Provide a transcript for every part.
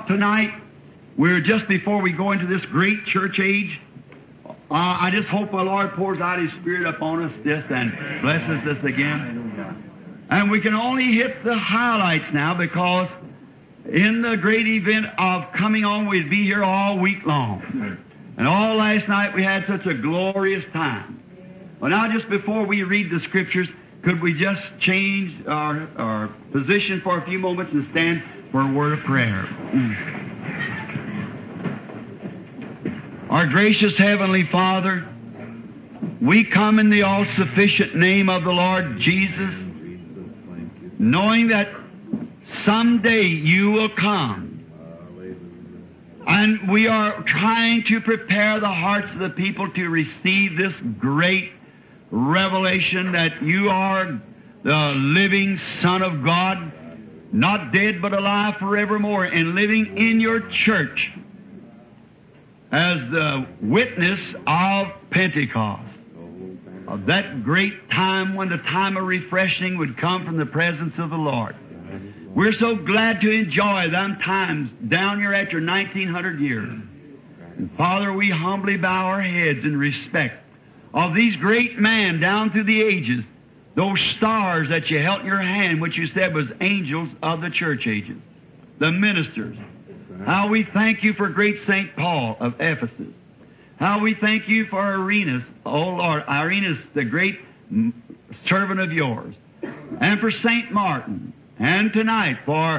tonight, we're just before we go into this great church age. I just hope the Lord pours out His Spirit upon us just and blesses us again. And we can only hit the highlights now because in the great event of coming on, we'd be here all week long. And all last night we had such a glorious time. Well, now just before we read the Scriptures, could we just change our position for a few moments and stand for a word of prayer? Our gracious Heavenly Father, we come in the all-sufficient name of the Lord Jesus, knowing that someday You will come. And we are trying to prepare the hearts of the people to receive this great revelation that You are the living Son of God, not dead but alive forevermore, and living in Your church as the witness of Pentecost, of that great time when the time of refreshing would come from the presence of the Lord. We're so glad to enjoy them times down here after 1900 years. And Father, we humbly bow our heads in respect of these great men down through the ages, those stars that You held in Your hand, which You said was angels of the church ages, the ministers. How we thank You for great St. Paul of Ephesus. How we thank You for Irenaeus, oh Lord, Irenaeus, the great servant of Yours. And for St. Martin. And tonight for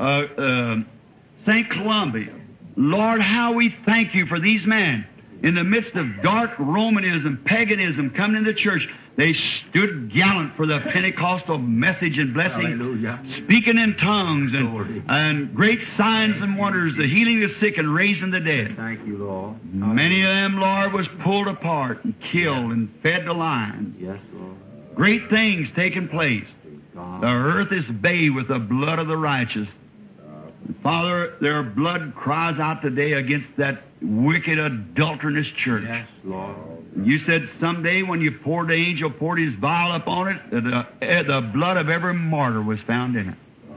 St. Columbia. Lord, how we thank You for these men. In the midst of dark Romanism, paganism coming into the church, they stood gallant for the Pentecostal message and blessing, hallelujah, speaking in tongues and great signs and wonders, the healing of the sick and raising the dead. Thank You, Lord. Many of them, Lord, was pulled apart and killed and fed to lions. Yes, Lord. Great things taking place. The earth is bathed with the blood of the righteous. Father, their blood cries out today against that wicked, adulterous church. Yes, Lord. You said someday when You poured the angel, poured his vial upon it, the blood of every martyr was found in it.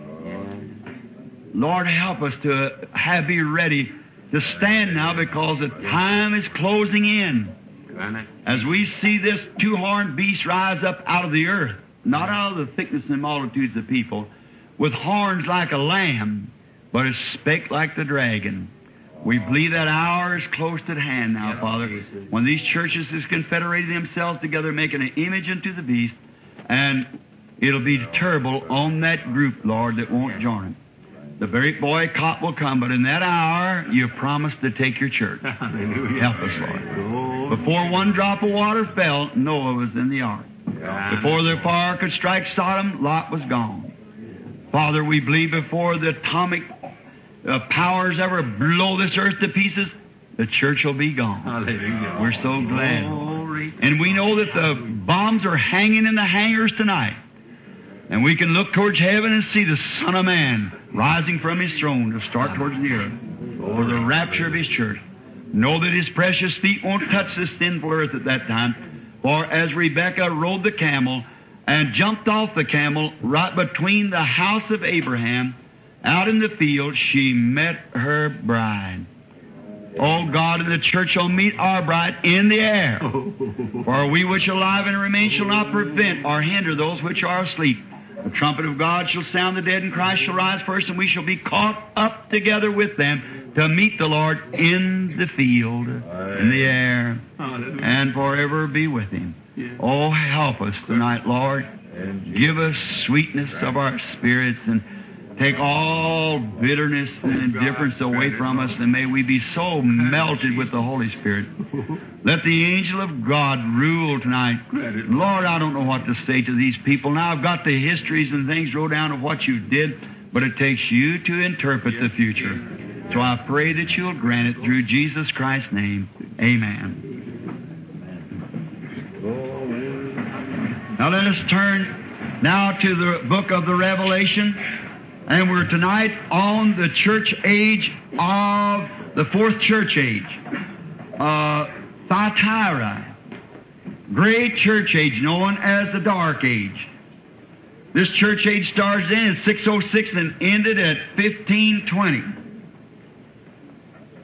Lord, help us to be ready to stand now because the time is closing in. As we see this two-horned beast rise up out of the earth, not out of the thickness and multitudes of people, with horns like a lamb, but it spake like the dragon. We believe that hour is close at hand now, Father, when these churches is confederating themselves together, making an image unto the beast, and it'll be terrible on that group, Lord, that won't join it. The very boycott will come, but in that hour, You promised to take Your church. Help us, Lord. Before one drop of water fell, Noah was in the ark. Before the fire could strike Sodom, Lot was gone. Father, we believe before the atomic powers ever blow this earth to pieces, the church will be gone. Hallelujah. We're so glad. And we know that the bombs are hanging in the hangars tonight. And we can look towards heaven and see the Son of Man rising from His throne to start towards the earth for the rapture of His church. Know that His precious feet won't touch this sinful earth at that time. For as Rebekah rode the camel and jumped off the camel right between the house of Abraham, out in the field, she met her bride. Oh God, and the church shall meet our bride in the air. For we which are alive and remain shall not prevent or hinder those which are asleep. The trumpet of God shall sound, the dead in Christ shall rise first, and we shall be caught up together with them to meet the Lord in the field, in the air, and forever be with Him. Oh, help us tonight, Lord. Give us sweetness of our spirits and take all bitterness and indifference away from us, and may we be so melted with the Holy Spirit. Let the angel of God rule tonight. Lord, I don't know what to say to these people. Now I've got the histories and things wrote down of what You did, but it takes You to interpret the future. So I pray that You'll grant it through Jesus Christ's name. Amen. Now let us turn now to the book of the Revelation. And we're tonight on the church age of the fourth church age. Thyatira. Great church age known as the Dark Age. This church age started in at 606 and ended at 1520.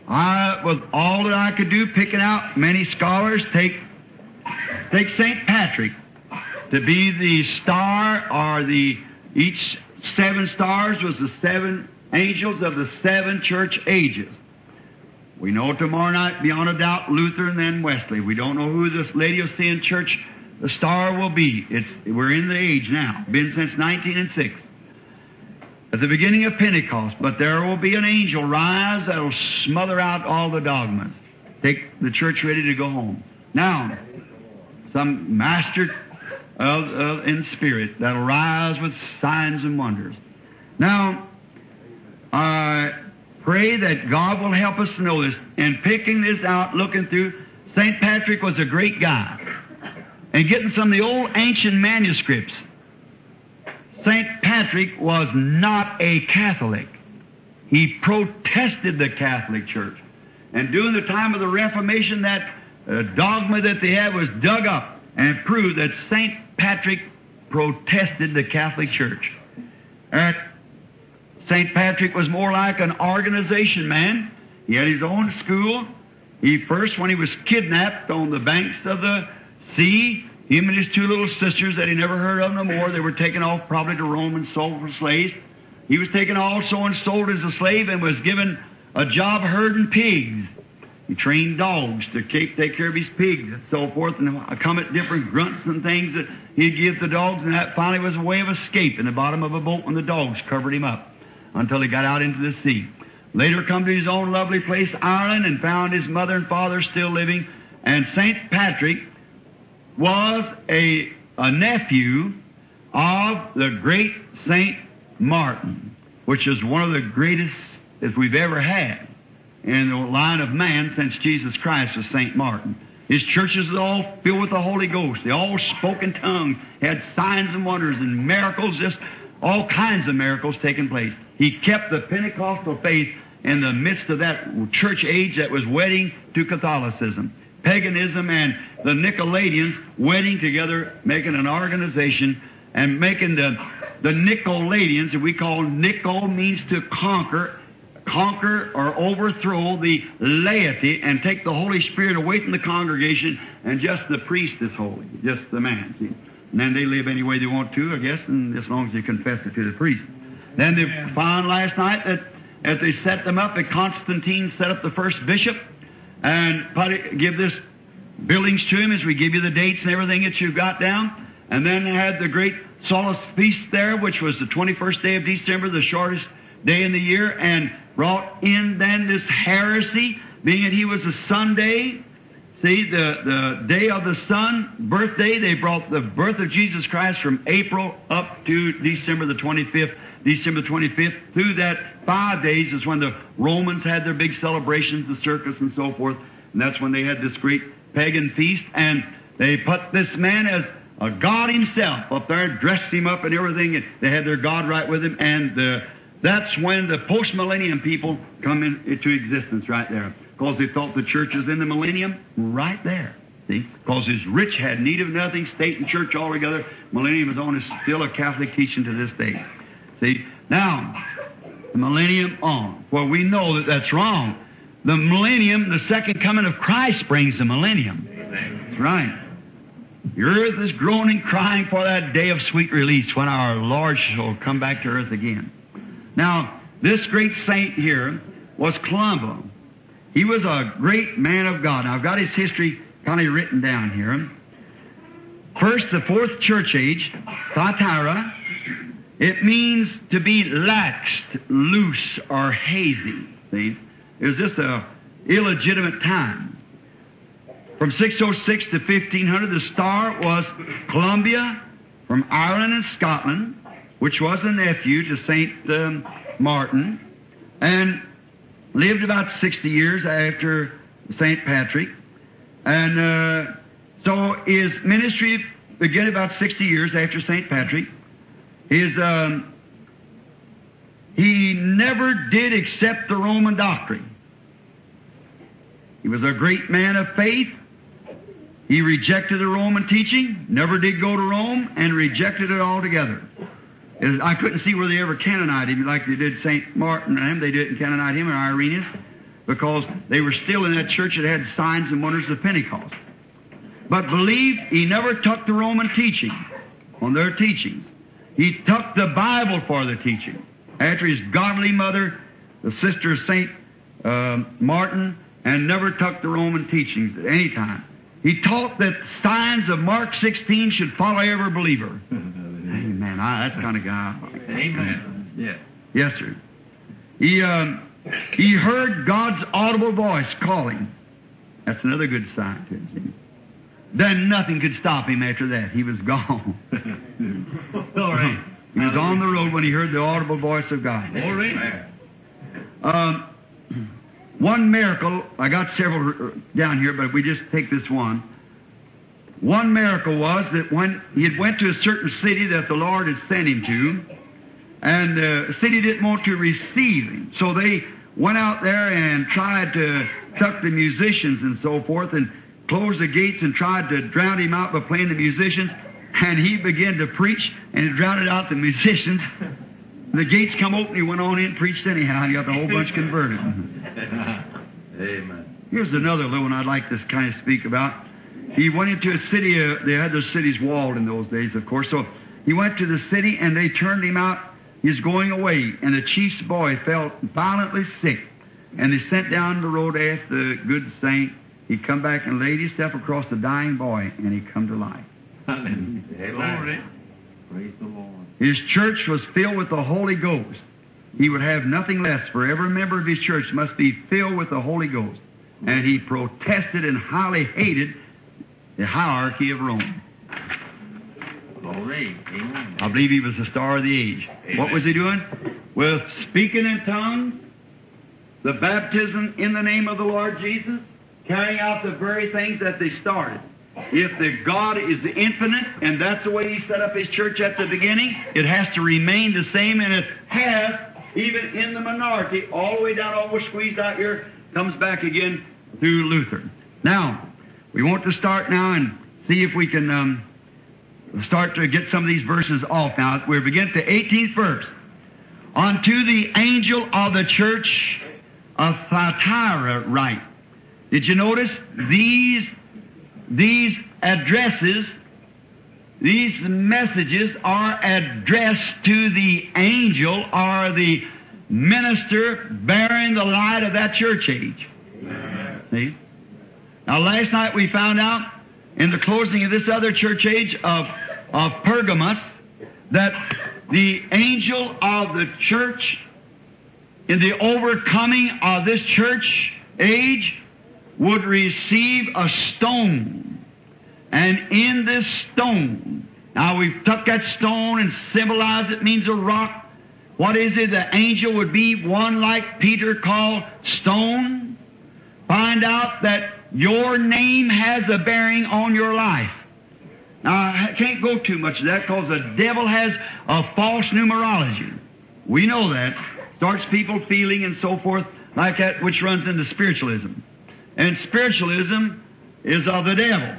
with all that I could do, picking out many scholars, take St. Patrick to be the star, or each 7 stars was the 7 angels of the 7 church ages. We know tomorrow night, beyond a doubt, Luther and then Wesley. We don't know who this Laodicean church, the star, will be. We're in the age now. Been since 1906. At the beginning of Pentecost. But there will be an angel rise that will smother out all the dogmas. Take the church ready to go home. Now, some master in spirit that will rise with signs and wonders. Now, I pray that God will help us to know this. And picking this out, looking through, St. Patrick was a great guy. And getting some of the old ancient manuscripts, St. Patrick was not a Catholic. He protested the Catholic Church. And during the time of the Reformation, that dogma that they had was dug up and proved that St. Patrick protested the Catholic Church. St. Patrick was more like an organization man. He had his own school. When he was kidnapped on the banks of the sea, him and his 2 little sisters that he never heard of no more, they were taken off probably to Rome and sold for slaves. He was taken also and sold as a slave and was given a job herding pigs. He trained dogs to take care of his pigs and so forth, and come at different grunts and things that he'd give the dogs, and that finally was a way of escape in the bottom of a boat when the dogs covered him up until he got out into the sea. Later come to his own lovely place, Ireland, and found his mother and father still living. And St. Patrick was a nephew of the great St. Martin, which is one of the greatest that we've ever had in the line of man since Jesus Christ was St. Martin. His churches are all filled with the Holy Ghost. They all spoke in tongues, had signs and wonders and miracles, just all kinds of miracles taking place. He kept the Pentecostal faith in the midst of that church age that was wedding to Catholicism. Paganism and the Nicolaitans wedding together, making an organization, and making the Nicolaitans, that we call Nicol, means to conquer or overthrow the laity and take the Holy Spirit away from the congregation, and just the priest is holy, just the man. See? And then they live any way they want to, I guess, and as long as they confess it to the priest. Then they found last night that as they set them up, that Constantine set up the first bishop and give this buildings to him as we give you the dates and everything that you've got down. And then had the great Solace Feast there, which was the 21st day of December, the shortest day in the year, and brought in then this heresy, being that he was a Sunday. See, the day of the sun, birthday, they brought the birth of Jesus Christ from April up to December the 25th. December 25th, through that 5 days is when the Romans had their big celebrations, the circus and so forth. And that's when they had this great pagan feast. And they put this man as a god himself up there, dressed him up and everything. And they had their god right with him. And that's when the post-millennium people come into existence right there. Because they thought the church was in the millennium right there. See? Because his rich had need of nothing, state and church all together. Millennium is on, still a Catholic teaching to this day. See, now, the millennium on. Well, we know that that's wrong. The millennium, the second coming of Christ brings the millennium. That's right. The earth is groaning, crying for that day of sweet release when our Lord shall come back to earth again. Now, this great saint here was Columba. He was a great man of God. Now, I've got his history kind of written down here. First, the 4th church age, Thyatira. It means to be laxed, loose, or hazy. See? It was just an illegitimate time. From 606 to 1500, the star was Columbia from Ireland and Scotland, which was a nephew to St. Martin, and lived about 60 years after St. Patrick. And so his ministry began about 60 years after St. Patrick. He never did accept the Roman doctrine. He was a great man of faith. He rejected the Roman teaching, never did go to Rome, and rejected it altogether. I couldn't see where they ever canonized him like they did St. Martin and him. They didn't canonize him and Irenaeus. because they were still in that church that had signs and wonders of Pentecost. But believe he never took the Roman teaching on their teachings. He took the Bible for the teaching. After his godly mother, the sister of St. Martin, and never took the Roman teachings at any time. He taught that signs of Mark 16 should follow every believer. Amen. That's the kind of guy I like. Amen. Yeah. Yes, sir. He heard God's audible voice calling. That's another good sign to him. Then nothing could stop him after that. He was gone. All right. He was on the road when he heard the audible voice of God. All right. One miracle, I got several down here, but we just take this one. One miracle was that when he had went to a certain city that the Lord had sent him to, and the city didn't want to receive him, so they went out there and tried to tuck the musicians and so forth, and closed the gates and tried to drown him out by playing the musicians, and he began to preach, and he drowned out the musicians. The gates come open, he went on in and preached anyhow, and he got the whole bunch converted. Amen. Here's another little one I'd like to kind of speak about. He went into a city, they had their cities walled in those days, of course, so he went to the city and they turned him out. He's going away, and the chief's boy fell violently sick, and they sent down the road after the good saint. He come back and laid himself across the dying boy, and he come to life. Amen. Praise the Lord. His church was filled with the Holy Ghost. He would have nothing less, for every member of his church must be filled with the Holy Ghost. And he protested and highly hated the hierarchy of Rome. All right. Amen. I believe he was the star of the age. Amen. What was he doing? With speaking in tongues, the baptism in the name of the Lord Jesus, carrying out the very things that they started. If the God is infinite, and that's the way he set up his church at the beginning, it has to remain the same, and it has, even in the minority, all the way down, almost squeezed out here, comes back again through Luther. Now, we want to start now and see if we can start to get some of these verses off. Now, we'll begin at the 18th verse. Unto the angel of the church of Thyatira write. Did you notice these addresses, these messages are addressed to the angel or the minister bearing the light of that church age. Amen. See? Now last night we found out in the closing of this other church age of Pergamos that the angel of the church in the overcoming of this church age would receive a stone. And in this stone, now we've took that stone and symbolized it means a rock. What is it? The angel would be one like Peter called stone. Find out that your name has a bearing on your life. Now, I can't go too much of that because the devil has a false numerology. We know that. Starts people feeling and so forth like that, which runs into spiritualism. And spiritualism is of the devil.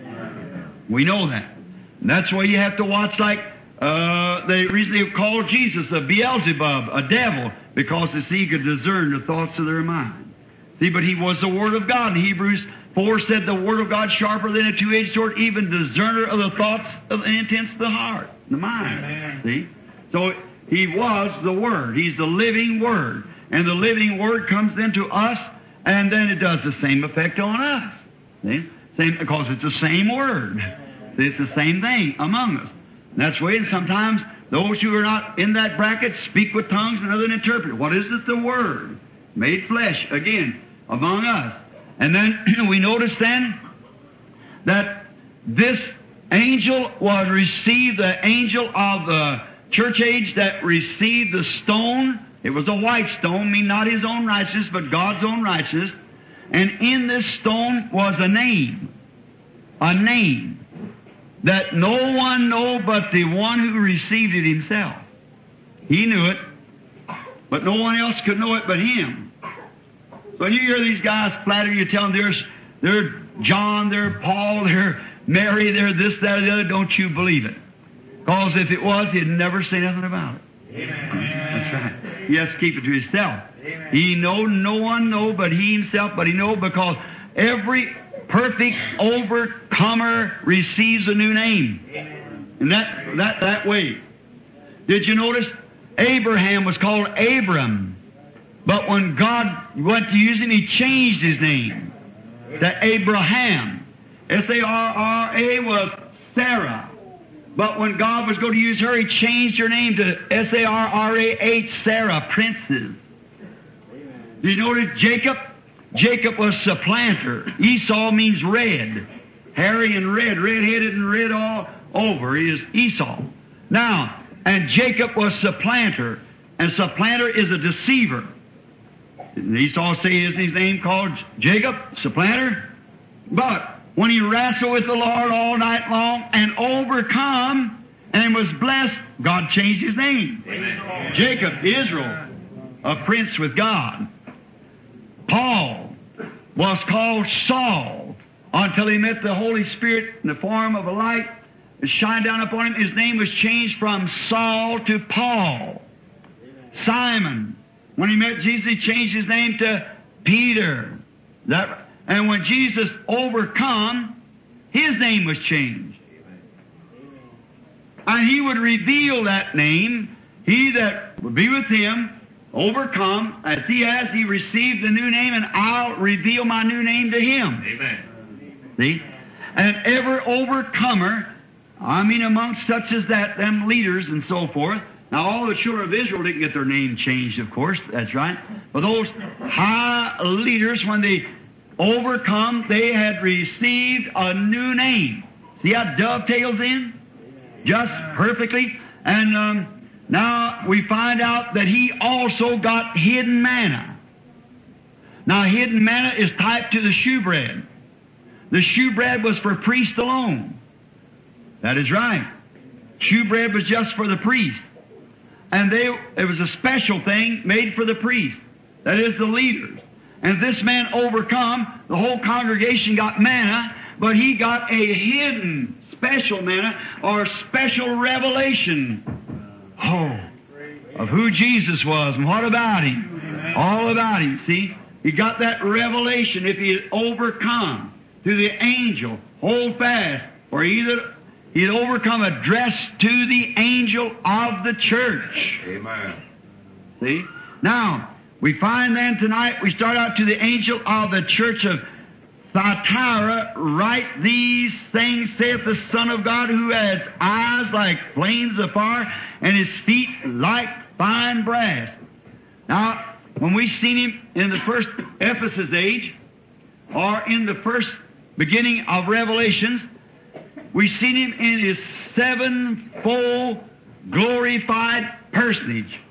We know that. And that's why you have to watch like they recently called Jesus a Beelzebub, a devil, because he could discern the thoughts of their mind. See, but he was the Word of God. In Hebrews 4 said the Word of God sharper than a two-edged sword, even discerner of the thoughts of the intents of the heart, the mind. Amen. See? So he was the Word. He's the living Word. And the living Word comes into us, and then it does the same effect on us. See? Same, because it's the same Word. See, it's the same thing among us. And that's why sometimes those who are not in that bracket speak with tongues and others interpret. What is it? The Word made flesh, again, among us. And then we notice then that this angel was received, the angel of the church age that received the stone. It was a white stone, meaning not his own righteousness, but God's own righteousness. And in this stone was a name that no one knew but the one who received it himself. He knew it, but no one else could know it but him. So when you hear these guys flatter you, tell them they're John, they're Paul, they're Mary, they're this, that, or the other, don't you believe it. Because if it was, he'd never say nothing about it. Amen. That's right. He has to keep it to himself. Amen. He know no one know but he himself, but he know because every perfect overcomer receives a new name. And that way. Did you notice? Abraham was called Abram. But when God went to use him, he changed his name to Abraham. S-A-R-R-A was Sarah. But when God was going to use her, he changed her name to S-A-R-R-A-H, Sarah, princess. Do you notice Jacob? Jacob was supplanter. Esau means red. Hairy and red, red-headed and red all over. He is Esau. Now, and Jacob was supplanter. And supplanter is a deceiver. Didn't Esau say his name called Jacob, supplanter? But when he wrestled with the Lord all night long and overcome and was blessed, God changed his name. Amen. Jacob, Israel, a prince with God. Paul was called Saul until he met the Holy Spirit in the form of a light that shined down upon him. His name was changed from Saul to Paul. Simon, when he met Jesus, he changed his name to Peter. And when Jesus overcome, his name was changed. And he would reveal that name. He that would be with him, overcome, as he has, he received the new name, and I'll reveal my new name to him. Amen. See? And every overcomer, I mean amongst such as that, them leaders and so forth. Now all the children of Israel didn't get their name changed, of course, that's right. But those high leaders, when they overcome, they had received a new name. See how it dovetails in? Just perfectly. And now we find out that he also got hidden manna. Now hidden manna is typed to the shewbread. The shewbread was for priests alone. That is right. Shewbread was just for the priest. And it was a special thing made for the priest. That is the leaders. And this man overcome, the whole congregation got manna, but he got a hidden special manna or special revelation. Of who Jesus was and what about him. All about him, see. He got that revelation if he had overcome through the angel, hold fast, or either he had overcome addressed to the angel of the church. Amen. See? Now, we find then tonight, we start out to the angel of the church of Thyatira, write these things, saith the Son of God, who has eyes like flames of fire, and his feet like fine brass. Now, when we seen him in the first Ephesus age, or in the first beginning of Revelations, we seen him in his sevenfold glorified personage.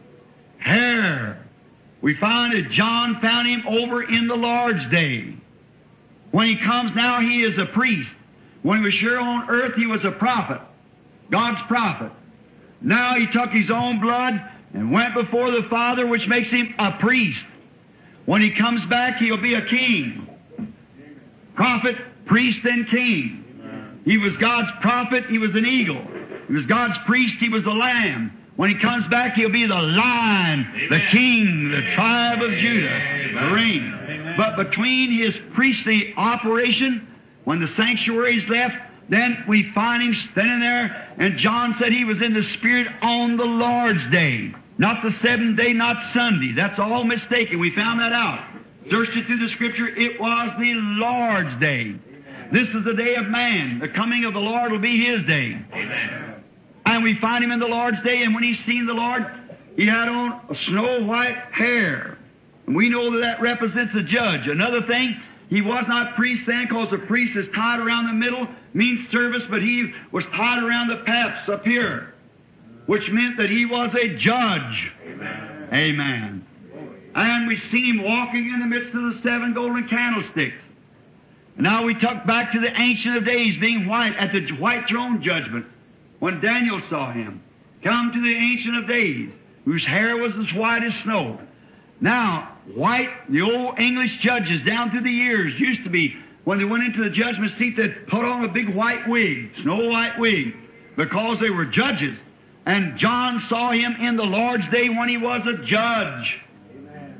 Hair. We found that John found him over in the Lord's day. When he comes now, he is a priest. When he was here on earth, he was a prophet. God's prophet. Now he took his own blood and went before the Father, which makes him a priest. When he comes back, he'll be a king. Prophet, priest, and king. He was God's prophet, he was an eagle. He was God's priest, he was the lamb. When he comes back, he'll be the lion, the king, the tribe of Judah, the reign. But between his priestly operation, when the sanctuary is left, then we find him standing there, and John said he was in the Spirit on the Lord's day. Not the seventh day, not Sunday. That's all mistaken. We found that out. Searched it through the Scripture. It was the Lord's day. This is the day of man. The coming of the Lord will be his day. Amen. And we find him in the Lord's day, and when he's seen the Lord, he had on snow white hair. And we know that that represents a judge. Another thing, he was not priest then, because the priest is tied around the middle, means service, but he was tied around the paps up here, which meant that he was a judge. Amen. Amen. And we see him walking in the midst of the seven golden candlesticks. And now we tuck back to the Ancient of Days, being white at the white throne judgment. When Daniel saw him, come to the Ancient of Days, whose hair was as white as snow. Now, white, the old English judges down through the years used to be, when they went into the judgment seat, they'd put on a big white wig, snow white wig, because they were judges. And John saw him in the Lord's day when he was a judge.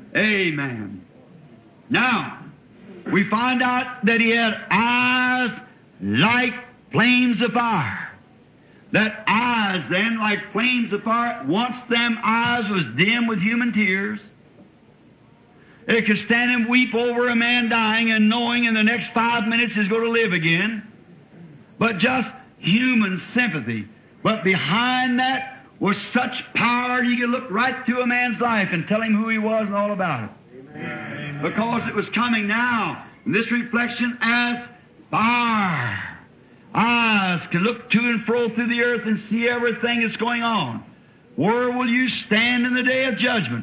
Amen. Now, we find out that he had eyes like flames of fire. That eyes then, like flames of fire, once them eyes was dim with human tears, it could stand and weep over a man dying and knowing in the next 5 minutes he's going to live again. But just human sympathy. But behind that was such power you could look right through a man's life and tell him who he was and all about it. Amen. Because it was coming now, this reflection as fire. Eyes can look to and fro through the earth and see everything that's going on. Where will you stand in the day of judgment?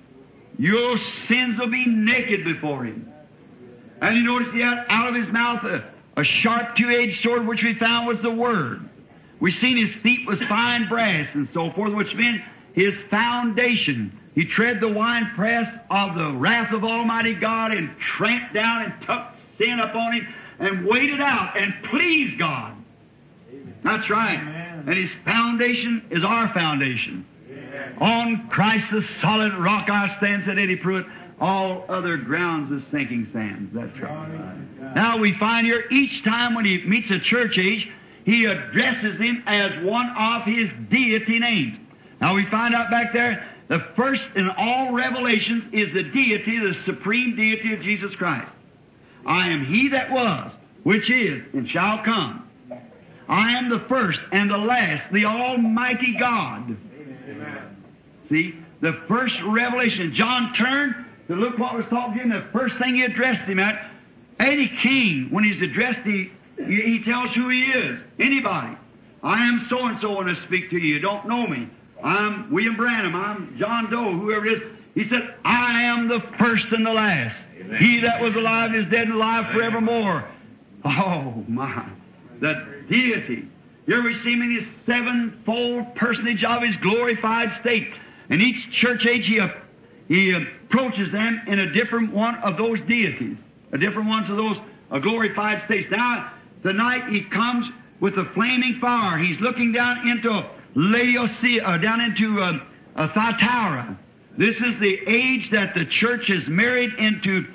Your sins will be naked before Him. And you notice He had out of His mouth a sharp two-edged sword, which we found was the Word. We seen His feet was fine brass and so forth, which meant His foundation. He tread the winepress of the wrath of Almighty God and tramped down and took sin upon Him and waited out and pleased God. Amen. That's right. Amen. And His foundation is our foundation. Amen. On Christ the solid rock I stand, said Eddie Pruitt. All other grounds is sinking sands. That's right. Amen. Now we find here each time when He meets a church age, He addresses him as one of His deity names. Now we find out back there, the first in all revelations is the deity, the supreme deity of Jesus Christ. I am He that was, which is, and shall come. I am the first and the last, the Almighty God. Amen. See, the first revelation. John turned to look what was taught to him. The first thing he addressed him at, any king, when he's addressed, he tells who he is. Anybody. I am so-and-so when I speak to you. You don't know me. I'm William Branham. I'm John Doe, whoever it is. He said, I am the first and the last. Amen. He that was alive is dead and alive forevermore. Oh, my. The deity. Here we see him in His sevenfold personage of His glorified state. And each church age he approaches them in a different one of those deities. A different one of those glorified states. Now, tonight He comes with a flaming fire. He's looking down into Laodicea, down into Thyatira. This is the age that the church is married into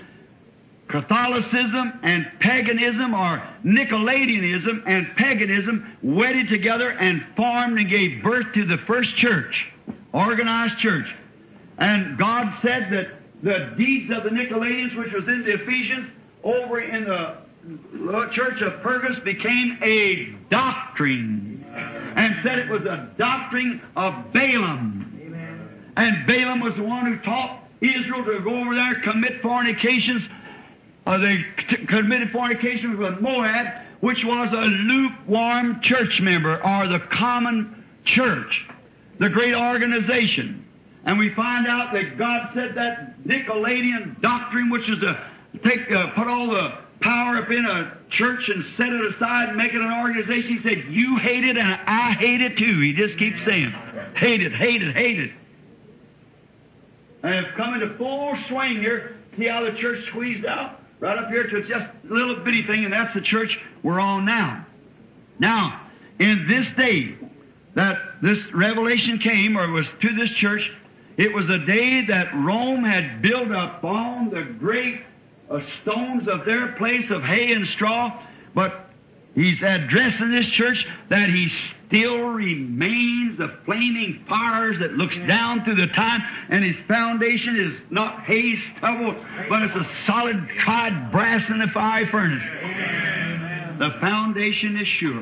Catholicism and paganism, or Nicolaitism and paganism, wedded together and formed and gave birth to the first church, organized church. And God said that the deeds of the Nicolaitans, which was in the Ephesians, over in the church of Pergamos, became a doctrine, and said it was a doctrine of Balaam. And Balaam was the one who taught Israel to go over there, commit fornications. They committed fornications with Moab, which was a lukewarm church member, or the common church, the great organization. And we find out that God said that Nicolaitan doctrine, which is to put all the power up in a church and set it aside and make it an organization. He said, you hate it and I hate it too. He just keeps saying, hate it, hate it, hate it. And it's coming to full swing here. See how the church squeezed out? Right up here to just a little bitty thing, and that's the church we're on now. Now, in this day that this revelation came, or was to this church, it was a day that Rome had built upon the great stones of their place of hay and straw, but He's addressing this church that He still remains the flaming fires that looks down through the time, and His foundation is not hay stubble, but it's a solid tried brass in the fiery furnace. Amen. The foundation is sure.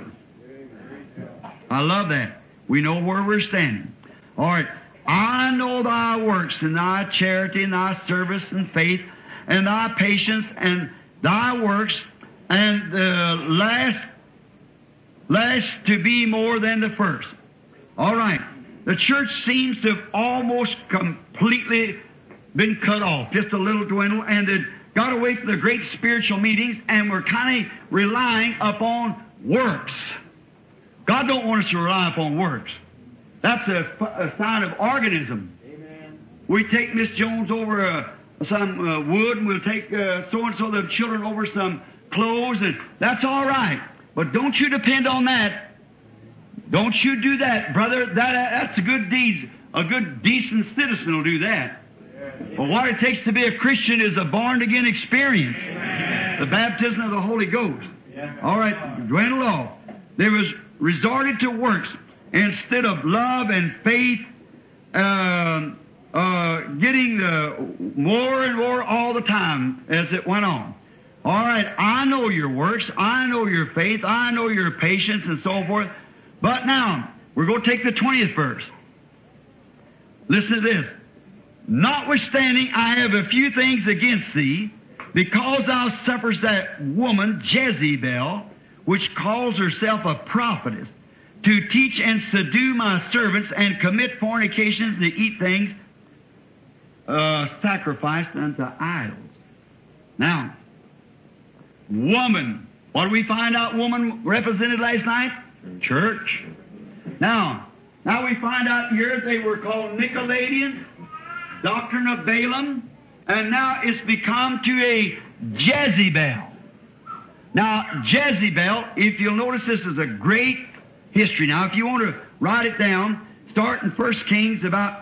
I love that. We know where we're standing. All right. I know thy works and thy charity and thy service and faith and thy patience and thy works, and the last to be more than the first. All right. The church seems to have almost completely been cut off, just a little dwindle, and it got away from the great spiritual meetings, and we're kind of relying upon works. God don't want us to rely upon works. That's a sign of organism. Amen. We take Miss Jones over some wood, and we'll take so-and-so, the children, over some clothes, and that's all right. But don't you depend on that. Don't you do that, brother. That's a good deed. A good, decent citizen will do that. But what it takes to be a Christian is a born-again experience. The baptism of the Holy Ghost. All right, went along. There was resorted to works instead of love and faith, getting more and more all the time as it went on. All right, I know your works, I know your faith, I know your patience and so forth. But now, we're going to take the 20th verse. Listen to this. Notwithstanding, I have a few things against thee, because thou sufferest that woman Jezebel, which calls herself a prophetess, to teach and subdue my servants, and commit fornications, to eat things sacrificed unto idols. Now, woman. What did we find out woman represented last night? Church. Now we find out here they were called Nicolaitans, doctrine of Balaam, and now it's become to a Jezebel. Now, Jezebel, if you'll notice, this is a great history. Now, if you want to write it down, start in 1 Kings about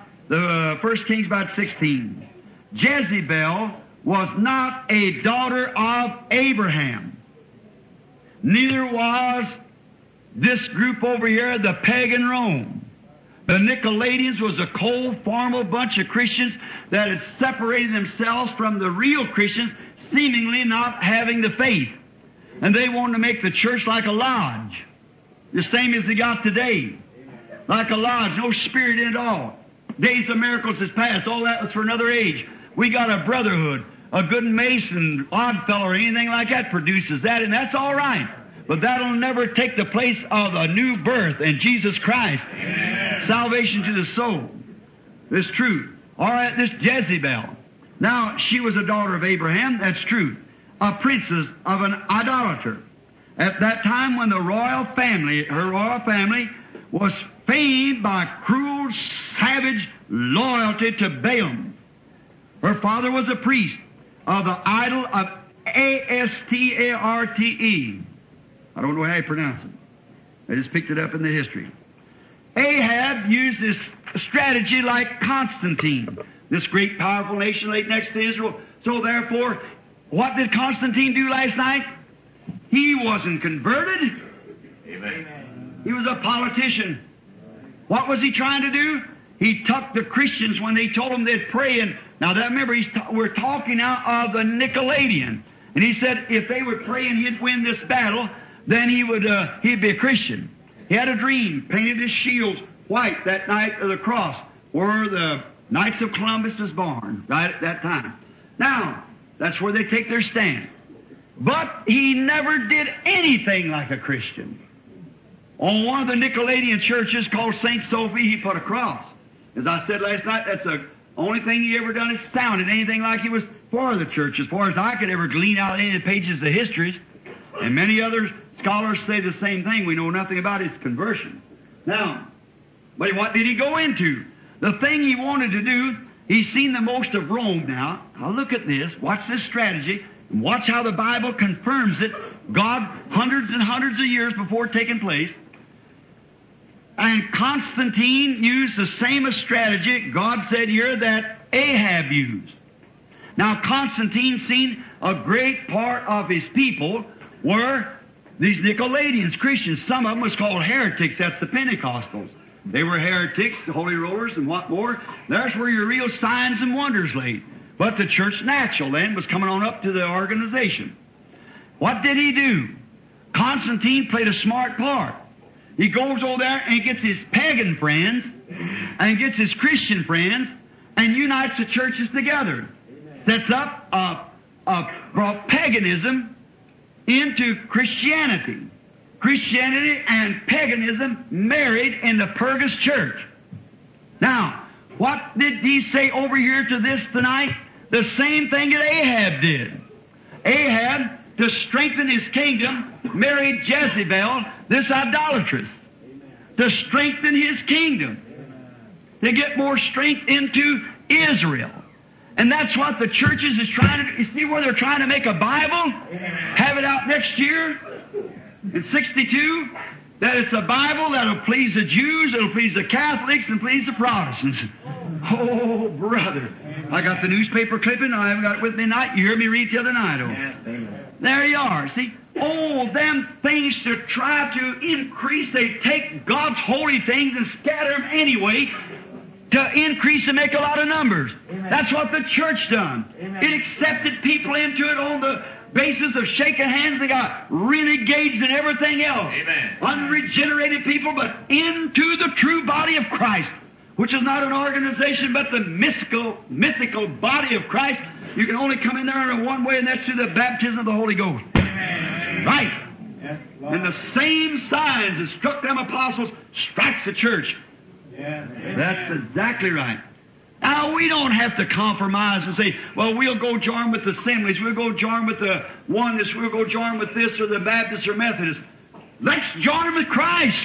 16. Jezebel was not a daughter of Abraham. Neither was this group over here, the pagan Rome. The Nicolaitans was a cold, formal bunch of Christians that had separated themselves from the real Christians, seemingly not having the faith. And they wanted to make the church like a lodge, the same as they got today. Like a lodge, no spirit in it all. Days of miracles is past. All that was for another age. We got a brotherhood. A good Mason, Oddfellow, or anything like that produces that, and that's all right. But that'll never take the place of a new birth in Jesus Christ. Amen. Salvation to the soul. This truth. All right, this Jezebel. Now, she was a daughter of Abraham, that's true. A princess of an idolater. At that time when the royal family, her royal family, was famed by cruel, savage loyalty to Balaam. Her father was a priest of the idol of Astarte. I don't know how you pronounce it. I just picked it up in the history. Ahab used this strategy like Constantine, this great powerful nation laid next to Israel. So therefore, what did Constantine do last night? He wasn't converted. Amen. He was a politician. What was he trying to do? He took the Christians when they told them they'd pray. And now that, remember, we're talking now of the Nicolaitans. And he said if they would pray and he'd win this battle, then he'd be a Christian. He had a dream, painted his shield white that night of the cross, where the Knights of Columbus was born, right at that time. Now, that's where they take their stand. But he never did anything like a Christian. On one of the Nicolaitan churches called St. Sophie, he put a cross. As I said last night, that's the only thing he ever done is sounded anything like he was for the church, as far as I could ever glean out any of the pages of histories. And many other scholars say the same thing. We know nothing about his conversion. Now, but what did he go into? The thing he wanted to do, he's seen the most of Rome now. Now look at this. Watch this strategy. And watch how the Bible confirms it. God, hundreds and hundreds of years before taking place. And Constantine used the same strategy, God said here, that Ahab used. Now Constantine seen a great part of his people were these Nicolaitans, Christians. Some of them was called heretics. That's the Pentecostals. They were heretics, the holy rollers, and what more. There's where your real signs and wonders laid. But the church natural then was coming on up to the organization. What did he do? Constantine played a smart part. He goes over there and gets his pagan friends and gets his Christian friends and unites the churches together. Sets up brought paganism into Christianity. Christianity and paganism married in the Pergas church. Now, what did he say over here to this tonight? The same thing that Ahab did. Ahab, to strengthen his kingdom, married Jezebel, this idolatress, to strengthen his kingdom, to get more strength into Israel. And that's what the churches is trying to do. You see where they're trying to make a Bible? Have it out next year? In 62? that it's a Bible that'll please the Jews, it'll please the Catholics, and please the Protestants. Oh, brother. I got the newspaper clipping. I haven't got it with me tonight. You heard me read it the other night. There you are. See? Oh, them things to try to increase, they take God's holy things and scatter them anyway to increase and make a lot of numbers. That's what the church done. It accepted people into it on the basis of shaking hands. They got renegades and everything else. Unregenerated people, but into the true body of Christ, which is not an organization, but the mythical body of Christ. You can only come in there in one way, and that's through the baptism of the Holy Ghost. Right. And the same signs that struck them apostles strikes the church. That's exactly right. Now, we don't have to compromise and say, well, we'll go join with the Assemblies, we'll go join with the Oneness, we'll go join with this or the Baptists or Methodists. Let's join with Christ.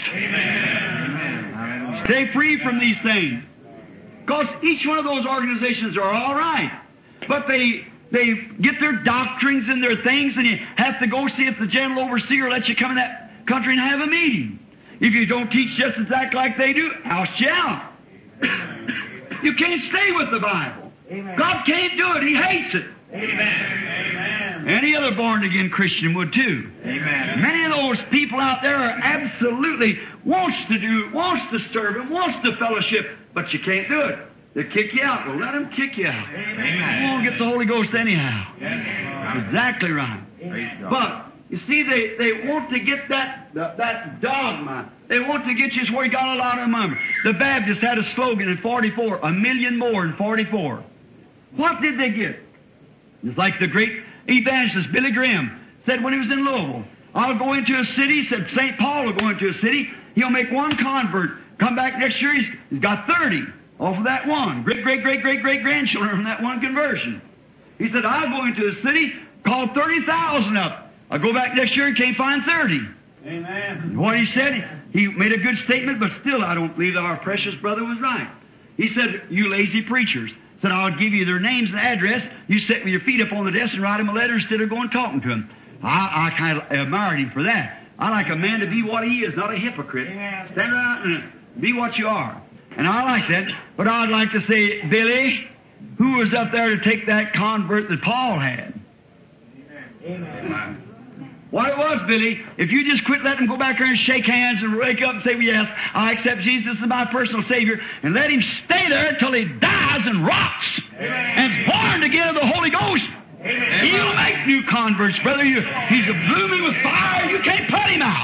Amen. Stay free from these things. Because each one of those organizations are all right. But they get their doctrines and their things, and you have to go see if the general overseer lets you come in that country and have a meeting. If you don't teach just exactly like they do, oust you out. You can't stay with the Bible. Amen. God can't do it. He hates it. Amen. Any other born-again Christian would too. Amen. Many of those people out there are absolutely wants to serve Him, wants to fellowship, but you can't do it. They kick you out. Well, let them kick you out. Amen. You won't get the Holy Ghost anyhow. Amen. Exactly right. Amen. But you see, they want to get that dogma. They want to get you where you got a lot of money. The Baptists had a slogan in 44, 1 million more in 44. What did they get? It's like the great evangelist Billy Graham said when he was in Louisville. I'll go into a city, said St. Paul will go into a city, he'll make one convert. Come back next year, he's got 30 off of that one. Great-grandchildren from that one conversion. He said, I'll go into a city, call 30,000 up. I'll go back next year and can't find 30. Amen. What he said, he made a good statement, but still I don't believe that our precious brother was right. He said, you lazy preachers. Said, I'll give you their names and address. You sit with your feet up on the desk and write them a letter instead of going talking to them. I kind of admired him for that. I like a man to be what he is, not a hypocrite. Stand around and be what you are. And I like that. But I'd like to say, Billy, who was up there to take that convert that Paul had? Amen. What it was, Billy, if you just quit letting him go back there and shake hands and wake up and say, well, yes, I accept Jesus as my personal Savior, and let him stay there till he dies and rots and born again of the Holy Ghost. Amen. He'll make new converts, brother. He's blooming with fire. You can't put him out.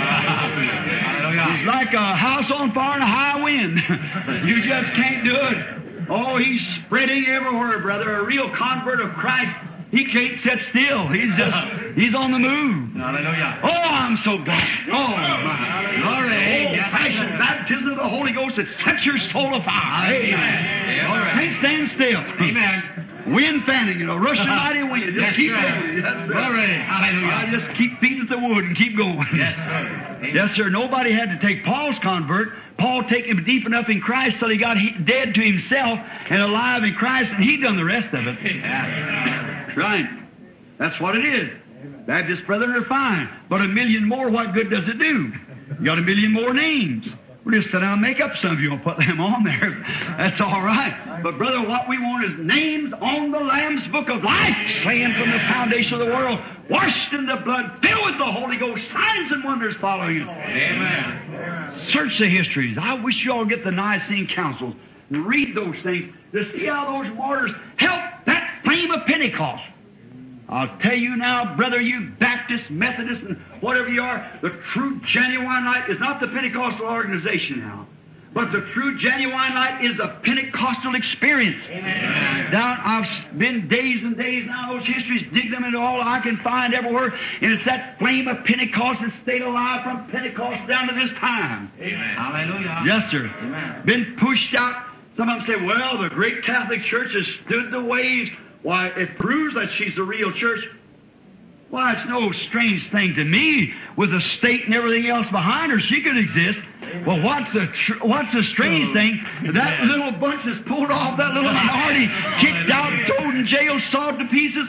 He's like a house on fire in a high wind. You just can't do it. Oh, he's spreading everywhere, brother. A real convert of Christ. He can't sit still. He's on the move. Hallelujah. Oh, I'm so glad. Oh, my glory. Passion, baptism of the Holy Ghost that sets your soul afire. Amen. All right. Can't stand still. Amen. Wind fanning, rushing mighty wind. Just keep going. Glory. Hallelujah. Just keep feeding the wood and keep going. Yes, sir. Yes, sir. Nobody had to take Paul's convert. Paul take him deep enough in Christ till he got dead to himself and alive in Christ, and he done the rest of it. Right. That's what it is. Baptist brethren are fine. But 1 million more, what good does it do? You got 1 million more names. We'll just sit down and make up some of you and put them on there. That's all right. But brother, what we want is names on the Lamb's Book of Life, slain from the foundation of the world, washed in the blood, filled with the Holy Ghost, signs and wonders following you. Amen. Search the histories. I wish you all get the Nicene Councils and read those things to see how those martyrs helped that flame of Pentecost. I'll tell you now, brother, you Baptist, Methodist, and whatever you are, the true, genuine light is not the Pentecostal organization now, but the true, genuine light is a Pentecostal experience. Amen. I've been days and days now, those histories, dig them into all I can find everywhere, and it's that flame of Pentecost that stayed alive from Pentecost down to this time. Amen. Hallelujah. Yes, sir. Amen. Been pushed out. Some of them say, well, the great Catholic Church has stood the waves. Why, it proves that she's the real church. Why, it's no strange thing to me. With the state and everything else behind her, she could exist. Well, what's the strange thing? That little bunch that's pulled off, that little minority, kicked out, thrown in jail, sawed to pieces. How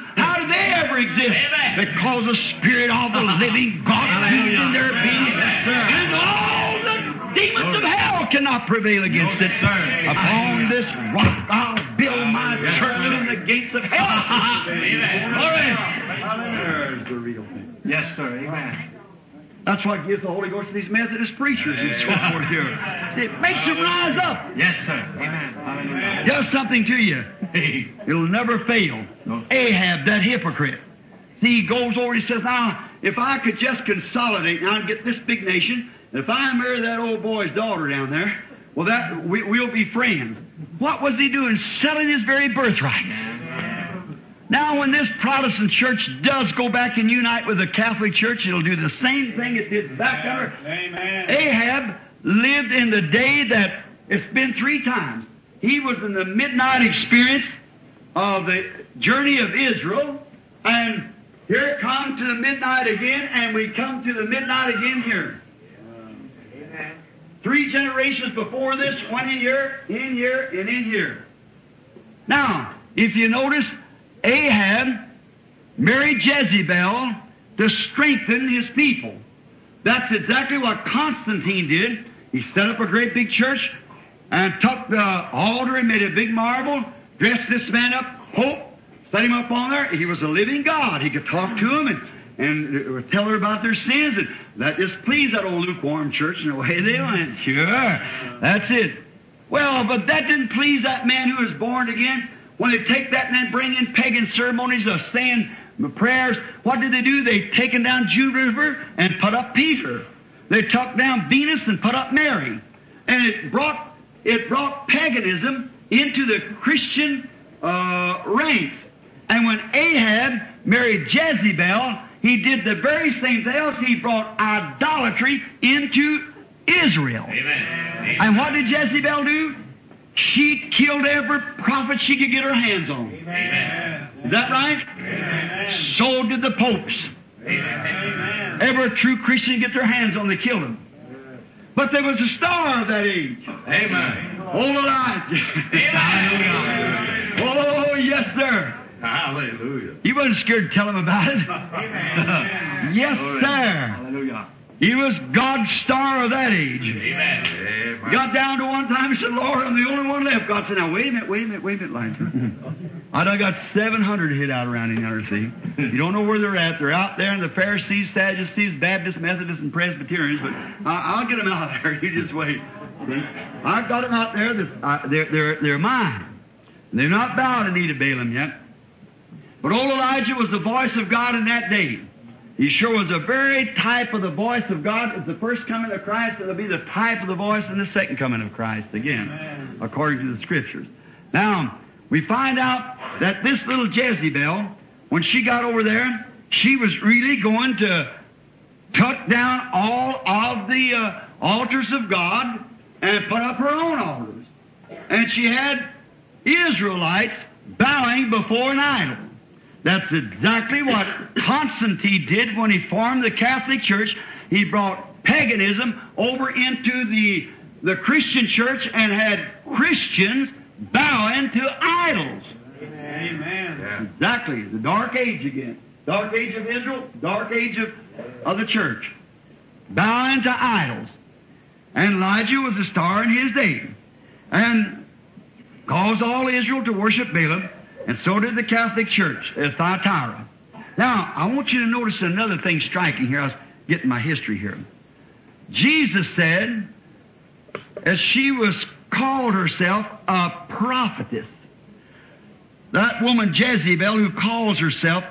do they ever exist? Because the Spirit of the living God lives in their being. And all the demons of hell cannot prevail against it. Upon this rock I'll build my church, and the gates of hell. There's the real thing. Yes, sir. Amen. That's what gives the Holy Ghost to these Methodist preachers and so forth here. It makes them rise up. Yes, sir. Amen. Hallelujah. Does something to you. It'll never fail. Ahab, that hypocrite. See, he goes over, he says, now, if I could just consolidate now and get this big nation, if I marry that old boy's daughter down there, well, we'll be friends. What was he doing? Selling his very birthright. Now, when this Protestant church does go back and unite with the Catholic Church, it'll do the same thing it did back there. Amen. Ahab lived in the day that it's been 3 times. He was in the midnight experience of the journey of Israel, and here it comes to the midnight again, and we come to the midnight again here. Amen. 3 generations before this, one in here, and in here. Now, if you notice, Ahab married Jezebel to strengthen his people. That's exactly what Constantine did. He set up a great big church and took the altar and made a big marble, dressed this man up, Pope, set him up on there. He was a living God. He could talk to them and tell her about their sins, and that displeased that old lukewarm church, and away they went. Sure, that's it. Well, but that didn't please that man who was born again. When they take that and then bring in pagan ceremonies of saying prayers, what did they do? They taken down Jupiter and put up Peter. They took down Venus and put up Mary. And it brought paganism into the Christian ranks. And when Ahab married Jezebel, he did the very same thing else. He brought idolatry into Israel. Amen. And what did Jezebel do? She killed every prophet she could get her hands on. Amen. Is that right? Amen. So did the popes. Amen. Every true Christian get their hands on, they killed them. But there was a star of that age. Amen. Old Elijah. Amen. Oh, yes, sir. Hallelujah. He wasn't scared to tell them about it. Amen. Yes, Glory. sir. Hallelujah. He was God's star of that age. Amen. Amen. Got down to one time and said, Lord, I'm the only one left. God said, now, wait a minute, Elijah. I done got 700 hid out around in there, see. You don't know where they're at. They're out there in the Pharisees, Sadducees, Baptists, Methodists, and Presbyterians, but I'll get them out there. You just wait. See? I've got them out there. They're mine. They're not bowed in need of Balaam yet. But old Elijah was the voice of God in that day. He sure was a very type of the voice of God. It's the first coming of Christ. It'll be the type of the voice in the second coming of Christ again, Amen. according to the Scriptures. Now, we find out that this little Jezebel, when she got over there, she was really going to cut down all of the altars of God and put up her own altars. And she had Israelites bowing before an idol. That's exactly what Constantine did when he formed the Catholic Church. He brought paganism over into the Christian church and had Christians bowing to idols. Amen. Yeah. Exactly. The Dark Age again. Dark Age of Israel, Dark Age of the church. Bowing to idols. And Elijah was a star in his day. And caused all Israel to worship Balaam. And so did the Catholic Church at Thyatira. Now, I want you to notice another thing striking here. I was getting my history here. Jesus said that she was called herself a prophetess. That woman Jezebel, who calls herself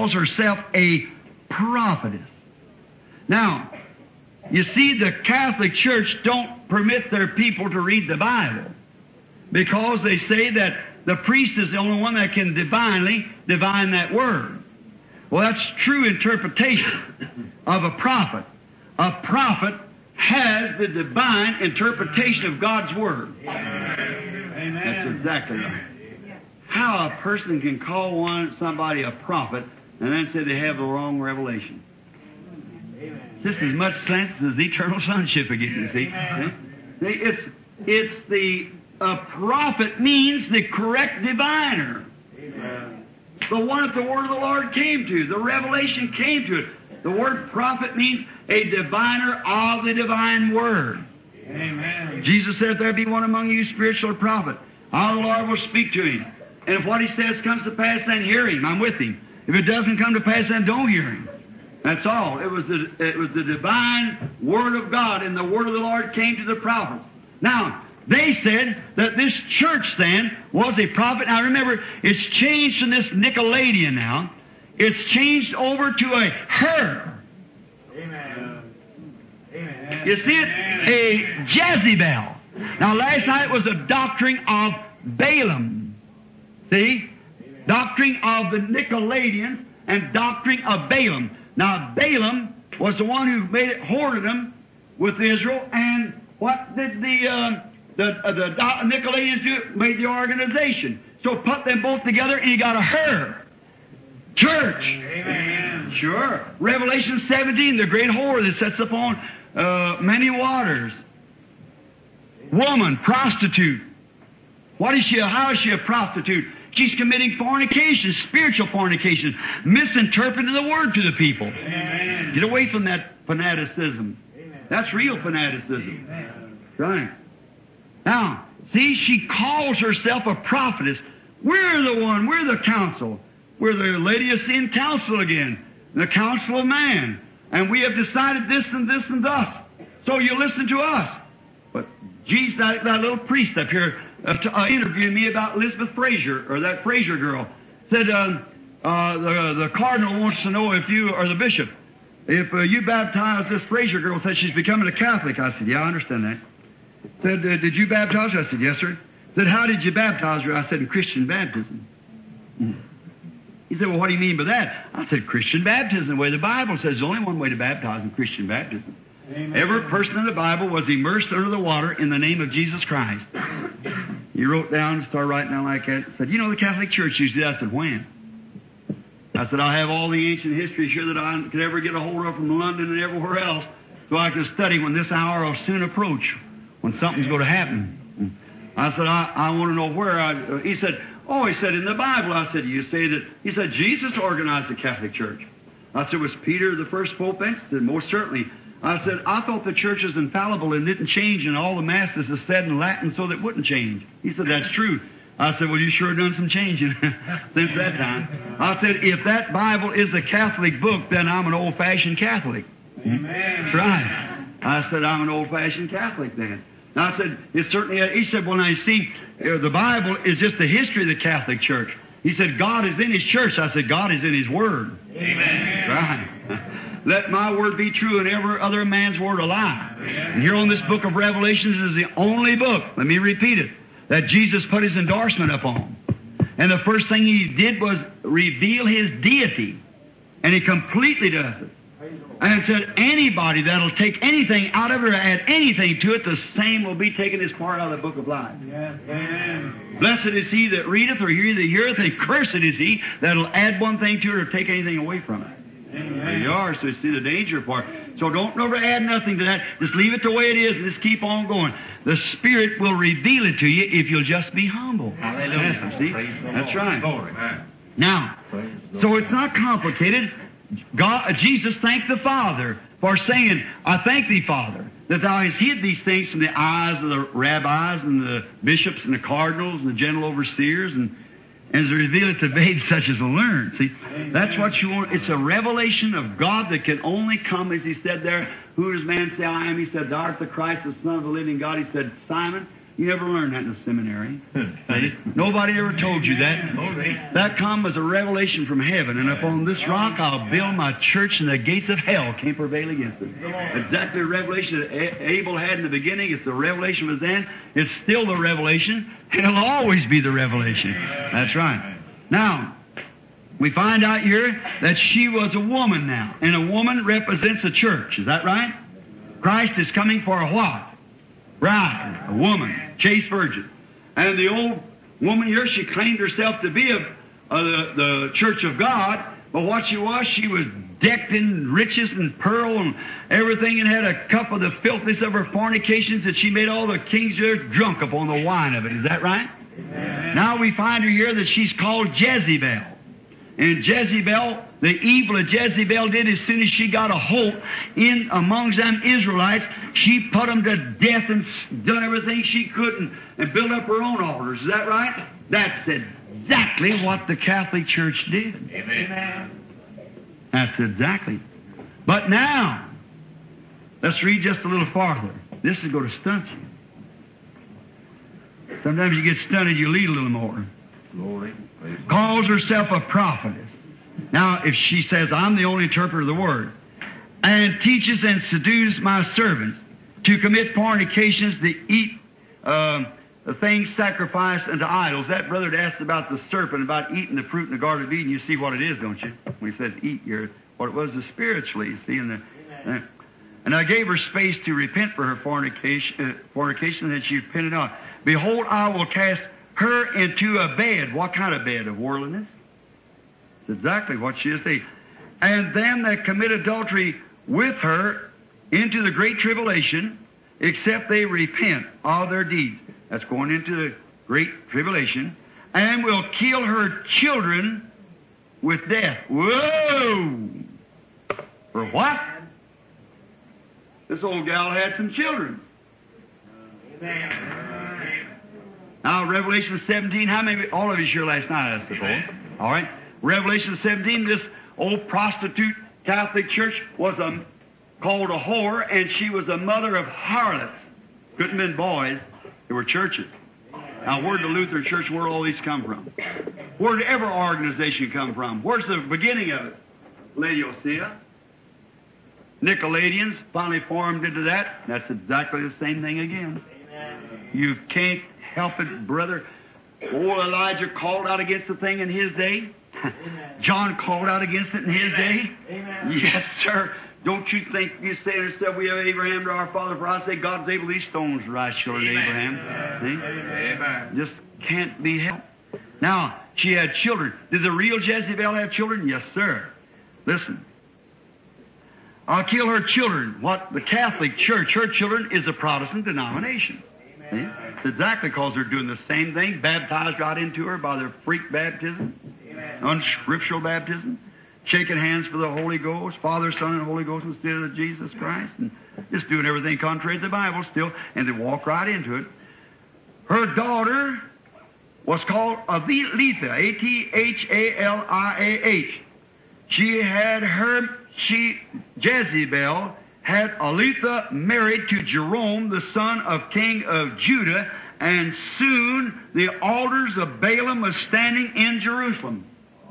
a prophetess. Now, you see, the Catholic Church don't permit their people to read the Bible because they say that the priest is the only one that can divine that word. Well, that's true interpretation of a prophet. A prophet has the divine interpretation of God's word. Amen. That's exactly right. How a person can call somebody a prophet and then say they have the wrong revelation. Just as much sense as eternal sonship again, you see. A prophet means the correct diviner. Amen. the one that the word of the Lord came to. The revelation came to it. The word prophet means a diviner of the divine word. Amen. Jesus said, if there be one among you spiritual or prophet, I, the Lord, will speak to him. And if what he says comes to pass, then hear him. I'm with him. If it doesn't come to pass, then don't hear him. That's all. It was the divine word of God, and the word of the Lord came to the prophets. Now, they said that this church then was a prophet. Now remember, it's changed from this Nicolaitan now. It's changed over to a her. Amen. Amen. You see it? A Jezebel. Now last night was a doctrine of Balaam. See? Doctrine of the Nicolaitans and doctrine of Balaam. Now Balaam was the one who made it, hoarded them with Israel, and what did the Nicolaitans do? Made the organization. So put them both together and you got a her. Church. Amen. Sure. Revelation 17, the great whore that sits upon many waters. Woman, prostitute. What is she? How is she a prostitute? She's committing fornication, spiritual fornication, misinterpreting the word to the people. Amen. Get away from that fanaticism. Amen. That's real fanaticism. Amen. Right. Now, see, she calls herself a prophetess. We're the one. We're the council. We're the Laodicean council again. The council of man. And we have decided this and this and thus. So you listen to us. But Jesus, that little priest up here interviewed me about Elizabeth Fraser, or that Fraser girl. Said, the cardinal wants to know if you, or the bishop, if you baptized this Fraser girl. Said she's becoming a Catholic. I said, yeah, I understand that. Said, did you baptize her? I said, yes, sir. Said, how did you baptize her? I said, in Christian baptism. He said, well, what do you mean by that? I said, Christian baptism, the way the Bible says. There's only one way to baptize in Christian baptism. Amen. Every person in the Bible was immersed under the water in the name of Jesus Christ. He wrote down, started writing down like that, said, you know, the Catholic Church used it. I said, when? I said, I have all the ancient history here that I could ever get a hold of from London and everywhere else, so I can study when this hour will soon approach, when something's going to happen. I said, I want to know where. He said, in the Bible. I said, you say that? He said, Jesus organized the Catholic Church. I said, was Peter the first pope? He said, most certainly. I said, I thought the church is infallible and didn't change, and all the masses is said in Latin so that it wouldn't change. He said, that's true. I said, well, you sure done some changing since that time. I said, if that Bible is a Catholic book, then I'm an old-fashioned Catholic. Amen. That's right. I said, I'm an old-fashioned Catholic then. I said, it certainly, he said, well, now you see, the Bible is just the history of the Catholic Church. He said, God is in His church. I said, God is in His Word. Amen. Right. Let my word be true and every other man's word a lie. And here on this book of Revelations is the only book, let me repeat it, that Jesus put His endorsement upon. And the first thing He did was reveal His deity. And He completely does it. And said, anybody that'll take anything out of it or add anything to it, the same will be taken as part out of the book of life. Yes. Amen. Blessed is he that readeth or heareth, and cursed is he that'll add one thing to it or take anything away from it. Amen. There you are. So you see the danger part. So don't ever add nothing to that. Just leave it the way it is and just keep on going. The Spirit will reveal it to you if you'll just be humble. Hallelujah. Yes, see? Praise the That's Lord. right. Glory. Now, so it's not complicated. Jesus thanked the Father for saying, I thank Thee, Father, that Thou hast hid these things from the eyes of the rabbis and the bishops and the cardinals and the general overseers and has revealed it to babes such as will learn. See, that's what you want. It's a revelation of God that can only come, as He said there, who does man say I am? He said, Thou art the Christ, the Son of the living God. He said, Simon, you never learned that in the seminary. Nobody ever told you that. That come as a revelation from heaven. And upon this rock I'll build my church, and the gates of hell can't prevail against it. Exactly the revelation that Abel had in the beginning. It's the revelation of his end. It's still the revelation, and it'll always be the revelation. That's right. Now, we find out here that she was a woman now. And a woman represents a church. Is that right? Christ is coming for a what? Bride, a woman, chaste virgin. And the old woman here, she claimed herself to be of the church of God, but what she was decked in riches and pearl and everything, and had a cup of the filthiness of her fornications, that she made all the kings there drunk upon the wine of it. Is that right? Amen. Now we find her here that she's called Jezebel. And Jezebel, the evil of Jezebel did, as soon as she got a hold in amongst them Israelites, she put them to death and done everything she could and built up her own altars. Is that right? That's exactly what the Catholic Church did. Amen. That's exactly. But now, let's read just a little farther. This is going to stunt you. Sometimes you get stunted, you lead a little more. Glory. Calls herself a prophetess. Now, if she says, I'm the only interpreter of the Word, and teaches and seduces my servants to commit fornications, to eat the things sacrificed unto idols. That brother had asked about the serpent, about eating the fruit in the Garden of Eden. You see what it is, don't you? When he says eat, what it was spiritually, you see. And I gave her space to repent for her fornication, and she repented not. Behold, I will cast her into a bed. What kind of bed? Of worldliness? That's exactly what she is. And them that commit adultery with her into the great tribulation, except they repent of their deeds. That's going into the great tribulation. And will kill her children with death. Whoa! For what? This old gal had some children. Amen. Now, Revelation 17, how many? All of you here last night, I suppose. All right. Revelation 17, this old prostitute Catholic church was called a whore, and she was a mother of harlots. Couldn't have been boys. They were churches. Now, where did the Lutheran Church, where all these come from? Where did every organization come from? Where's the beginning of it? Laodicea. Nicolaitans finally formed into that. That's exactly the same thing again. Amen. You can't help it, brother. Old Elijah called out against the thing in his day. John called out against it in his day. Amen. Yes, sir. Don't you think you say to yourself, we have Abraham to our father, for I say God's able these stones to rise children to Abraham. Amen. Just can't be helped. Now, she had children. Did the real Jezebel have children? Yes, sir. Listen. I'll kill her children. What the Catholic Church, her children, is a Protestant denomination. See? It's exactly because they're doing the same thing, baptized right into her by their freak baptism, unscriptural baptism, shaking hands for the Holy Ghost, Father, Son, and Holy Ghost instead of Jesus Christ, and just doing everything contrary to the Bible still, and they walk right into it. Her daughter was called Athaliah, Athaliah. Jezebel had Athaliah married to Jerome, the son of King of Judah, and soon the altars of Balaam was standing in Jerusalem.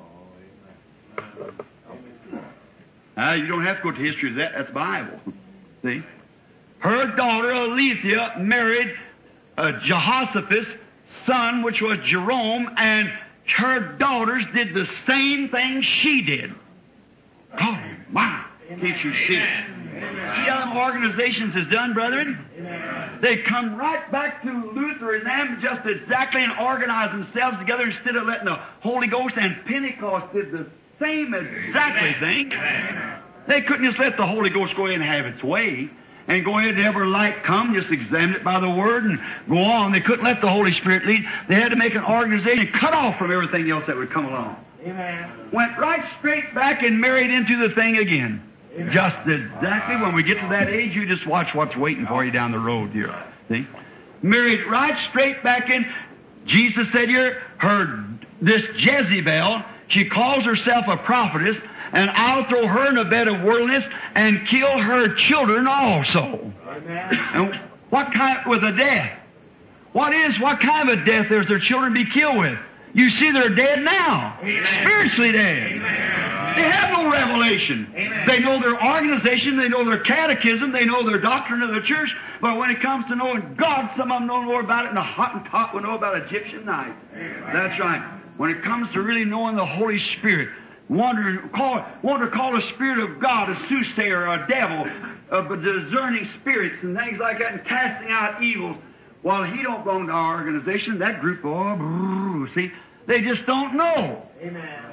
You don't have to go to history of that. That's Bible. See? Her daughter Athaliah married Jehoshaphat's son, which was Jerome, and her daughters did the same thing she did. Oh, my. Can't you see it? See how them organizations has done, brethren? They come right back to Luther and them just exactly and organize themselves together instead of letting the Holy Ghost, and Pentecost did the same exactly thing. They couldn't just let the Holy Ghost go ahead and have its way and go ahead and ever light come, just examine it by the Word and go on. They couldn't let the Holy Spirit lead. They had to make an organization cut off from everything else that would come along. Amen. Went right straight back and married into the thing again. Amen. Just exactly when we get to that age, you just watch what's waiting for you down the road here. See? Married right straight back in. Jesus said here, this Jezebel, she calls herself a prophetess, and I'll throw her in a bed of worldliness and kill her children also. Amen. And what kind, with a death? What kind of a death is their children be killed with? You see they're dead now. Amen. Spiritually dead. Amen. They have no revelation. Amen. They know their organization, they know their catechism, they know their doctrine of the church, but when it comes to knowing God, some of them know more about it than a Hottentot will know about Egyptian knife. That's right. When it comes to really knowing the Holy Spirit, want to call the Spirit of God a soothsayer, a devil, a discerning spirits and things like that, and casting out evils. Well, he don't belong to our organization. That group, see, they just don't know. Amen.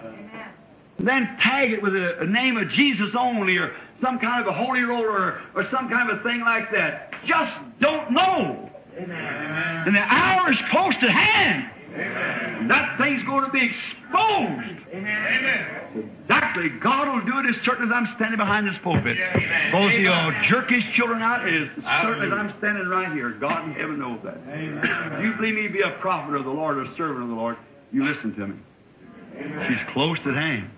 Then tag it with a name of Jesus only, or some kind of a holy roller, or some kind of a thing like that. Just don't know. Amen. And the hour is close at hand. Amen. That thing's going to be exposed. Amen. Exactly. God will do it as certain as I'm standing behind this pulpit. Suppose He'll jerk His children out as certain as I'm standing right here. God in heaven knows that. If you believe me to be a prophet of the Lord or a servant of the Lord, you listen to me. She's close at hand.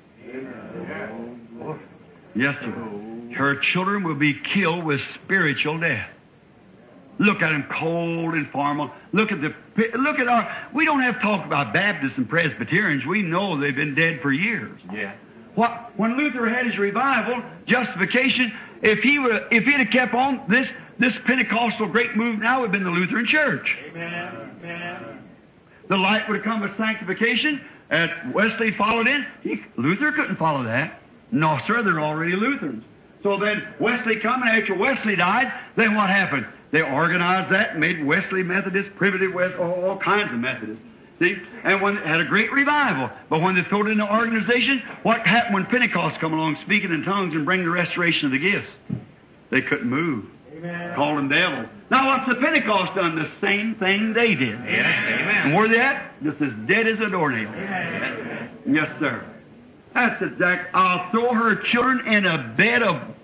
Yes, sir. Her children will be killed with spiritual death. Look at them, cold and formal. Look at our. We don't have to talk about Baptists and Presbyterians. We know they've been dead for years. Yeah. When Luther had his revival, justification, if he'd have kept on, this Pentecostal great movement now would have been the Lutheran Church. Amen. The light would have come with sanctification. Wesley followed in. Luther couldn't follow that. No, sir, they're already Lutherans. So then Wesley come, and after Wesley died, then what happened? They organized that and made Wesley Methodist, Primitive West, all kinds of Methodists. See? And had a great revival. But when they threw it in the organization, what happened when Pentecost come along, speaking in tongues and bring the restoration of the gifts? They couldn't move. Amen. Called them devils. Now what's the Pentecost done? The same thing they did. Amen. And where they at? Just as dead as a doornail. Amen. Yes, sir. That's exact. I'll throw her children in a bed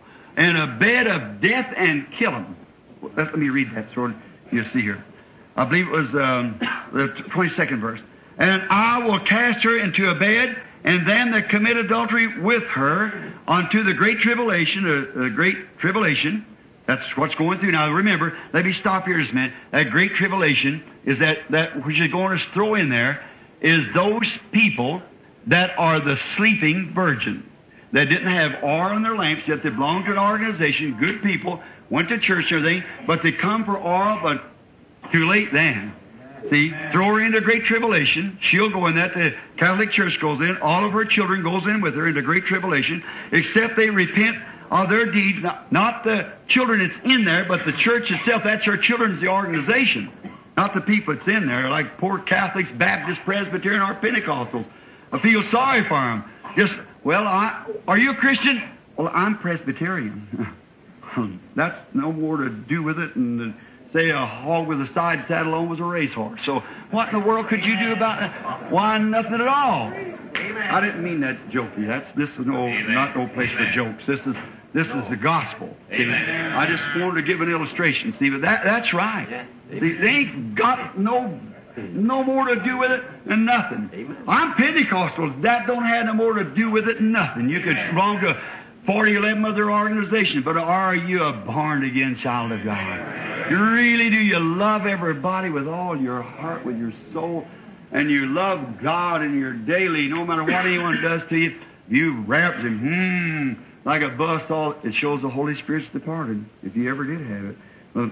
of death and kill them. Let me read that, so you see here. I believe it was the 22nd verse. And I will cast her into a bed, and them that commit adultery with her unto the great tribulation. The great tribulation. That's what's going through now. Remember, let me stop here just a minute. That great tribulation is that which is going to throw in there is those people that are the sleeping virgin. That didn't have oil in their lamps, yet they belonged to an organization, good people, went to church and everything, but they come for oil, but too late then. See, throw her into great tribulation. She'll go in that. The Catholic Church goes in. All of her children goes in with her into great tribulation, except they repent of their deeds. Not the children that's in there, but the church itself. That's her children's the organization, not the people that's in there, like poor Catholics, Baptists, Presbyterian, or Pentecostals. I feel sorry for them. Just, are you a Christian? Well, I'm Presbyterian. That's no more to do with it than say a hog with a side saddle on was a racehorse. So what in the world could you do about that? Why, nothing at all. I didn't mean that jokey. This is not no place for jokes. This is the gospel. See? I just wanted to give an illustration. See, but that's right. See, they ain't got no more to do with it than nothing. I'm Pentecostal. That don't have no more to do with it than nothing. You could belong to 11 other organizations, but are you a born-again child of God? You really do. You love everybody with all your heart, with your soul, and you love God in your daily, no matter what anyone does to you, you wrap Him, like a buzzsaw. It shows the Holy Spirit's departed, if you ever did have it. But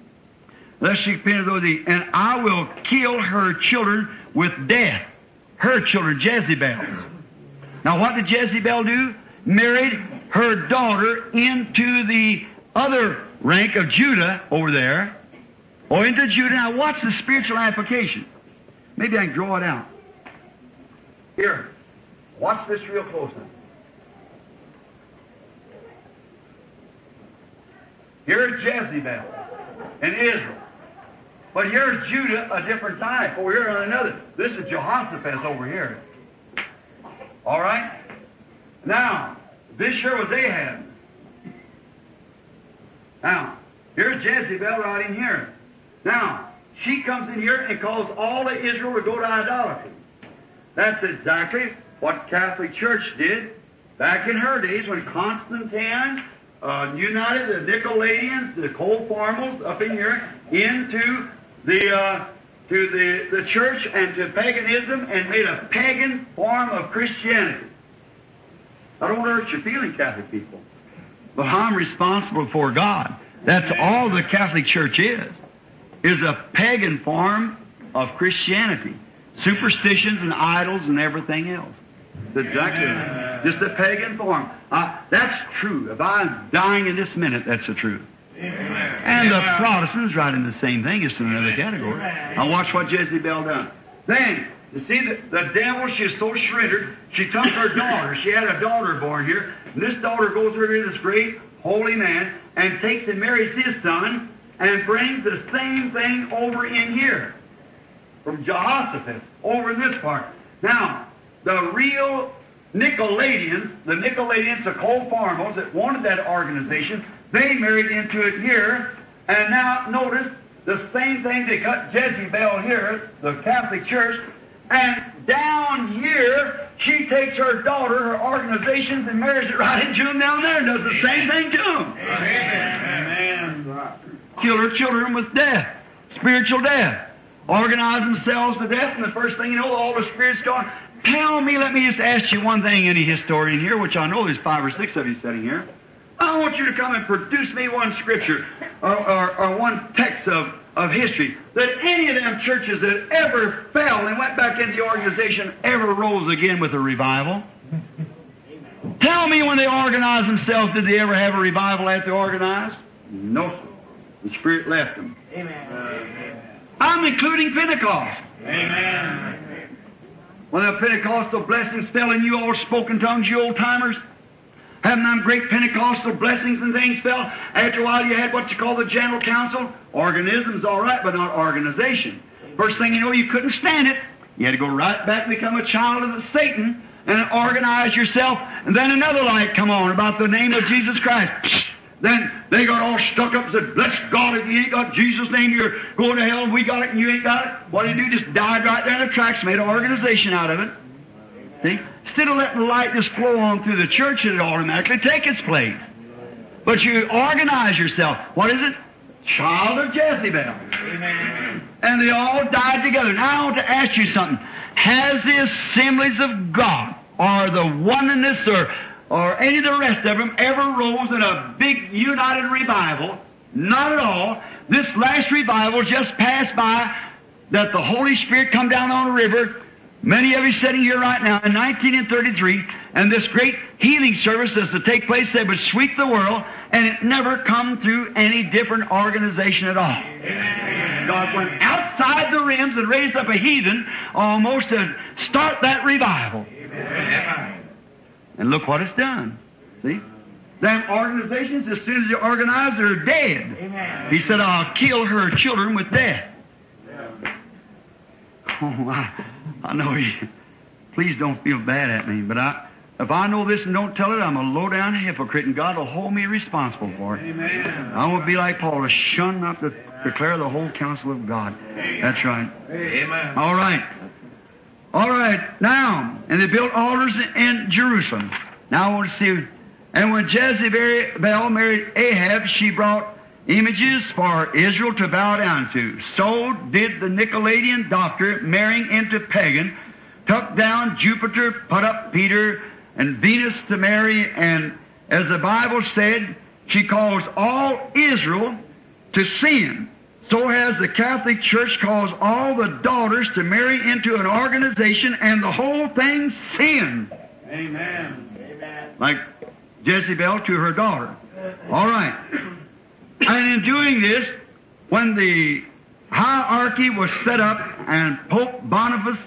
lest she repent of thee, and I will kill her children with death. Her children, Jezebel. Now what did Jezebel do? Married her daughter into the other rank of Judah over there, or into Judah. Now what's the spiritual application? Maybe I can draw it out. Here, watch this real close now. Here's Jezebel in Israel. But here's Judah, a different type. Over here on another. This is Jehoshaphat over here. All right? Now, this sure was Ahab. Now, here's Jezebel right in here. Now, she comes in here and calls all of Israel to go to idolatry. That's exactly what Catholic Church did back in her days when Constantine united the Nicolaitans, the cold formals up in here, into the church and to paganism, and made a pagan form of Christianity. I don't hurt your feeling, Catholic people, but I'm responsible for God. That's all the Catholic Church is a pagan form of Christianity. Superstitions and idols and everything else. It's exactly just a pagan form. That's true. If I'm dying in this minute, that's the truth. And the Protestants right in the same thing. It's in another category. Now watch what Jezebel done. Then, you see, the devil, she's so shredded, she took her daughter. She had a daughter born here. And this daughter goes over to this great holy man and takes and marries his son and brings the same thing over in here. From Jehoshaphat, over in this part. Now, the real Nicolaitans, the Cole-Farmels that wanted that organization, they married into it here. And now notice the same thing, they cut Jezebel here, the Catholic Church, and down here she takes her daughter, her organizations, and marries it right into them down there and does the same thing to them. Amen. Kill her children with death, spiritual death. Organize themselves to death, and the first thing you know, all the spirits gone. Tell me, let me just ask you one thing, any historian here, which I know there's 5 or 6 of you sitting here. I want you to come and produce me one scripture or one text of history that any of them churches that ever fell and went back into the organization ever rose again with a revival. Tell me when they organized themselves, did they ever have a revival after they organized? No, sir. The Spirit left them. Amen. I'm including Pentecost. Amen. When the Pentecostal blessings fell and you all spoke in tongues, you old-timers, having them great Pentecostal blessings and things fell, after a while you had what you call the General Council. Organism's all right, but not organization. First thing you know, you couldn't stand it. You had to go right back and become a child of Satan and organize yourself. And then another light come on about the name of Jesus Christ. Psst. Then they got all stuck up and said, bless God, if you ain't got Jesus' name, you're going to hell, and we got it and you ain't got it. What did he do? Just died right there in the tracks, made an organization out of it. See? Instead of letting the light just flow on through the church, it'd automatically take its place. But you organize yourself. What is it? Child of Jezebel. Amen. And they all died together. Now I want to ask you something. Has the assemblies of God, or the oneness, or any of the rest of them ever rose in a big united revival? Not at all. This last revival just passed by, that the Holy Spirit come down on a river. Many of you sitting here right now in 1933, and this great healing service is to take place that would sweep the world, and it never come through any different organization at all. Amen. God went outside the rims and raised up a heathen almost to start that revival. Amen. And look what it's done. See? Them organizations, as soon as they organize, they're dead. Amen. He said, I'll kill her children with death. Oh, I know you. Please don't feel bad at me, but if I know this and don't tell it, I'm a low-down hypocrite, and God will hold me responsible for it. Amen. I won't be like Paul, to shun not to declare the whole counsel of God. That's right. Amen. All right. All right. Now, and they built altars in Jerusalem. Now I want to see. And when Jezebel married Ahab, she brought images for Israel to bow down to. So did the Nicolaitan doctor, marrying into pagan, took down Jupiter, put up Peter and Venus to Mary, and as the Bible said, she caused all Israel to sin. So has the Catholic Church caused all the daughters to marry into an organization, and the whole thing sin. Amen. Like Jezebel to her daughter. All right. And in doing this, when the hierarchy was set up, and Pope Boniface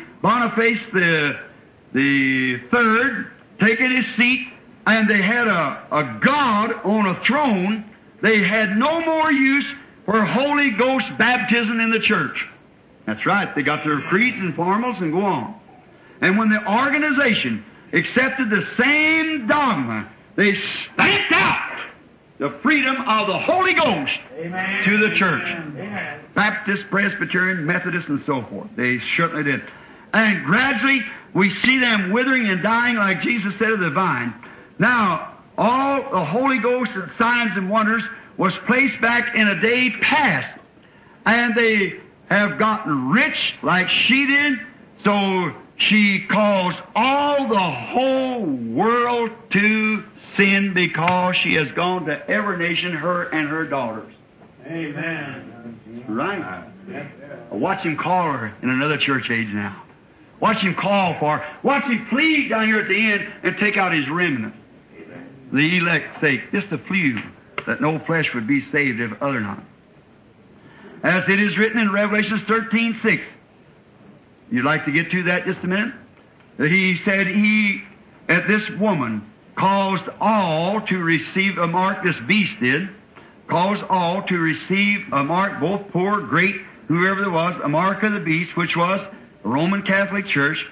the third taking his seat, and they had a God on a throne, they had no more use for Holy Ghost baptism in the church. That's right. They got their creeds and formals and go on. And when the organization accepted the same dogma, they stamped out the freedom of the Holy Ghost to the church. Amen. Baptist, Presbyterian, Methodist, and so forth. They certainly did. And gradually, we see them withering and dying like Jesus said of the vine. Now, all the Holy Ghost and signs and wonders was placed back in a day past. And they have gotten rich like she did, so she caused all the whole world to sin because she has gone to every nation, her and her daughters. Amen. Right. Watch him call her in another church age now. Watch him call for her. Watch him plead down here at the end and take out his remnant. The elect's sake. Just a few, that no flesh would be saved if other not. As it is written in Revelation 13:6. You'd like to get to that just a minute? That he said this woman caused all to receive a mark, this beast did, caused all to receive a mark, both poor, great, whoever there was, a mark of the beast, which was the Roman Catholic Church,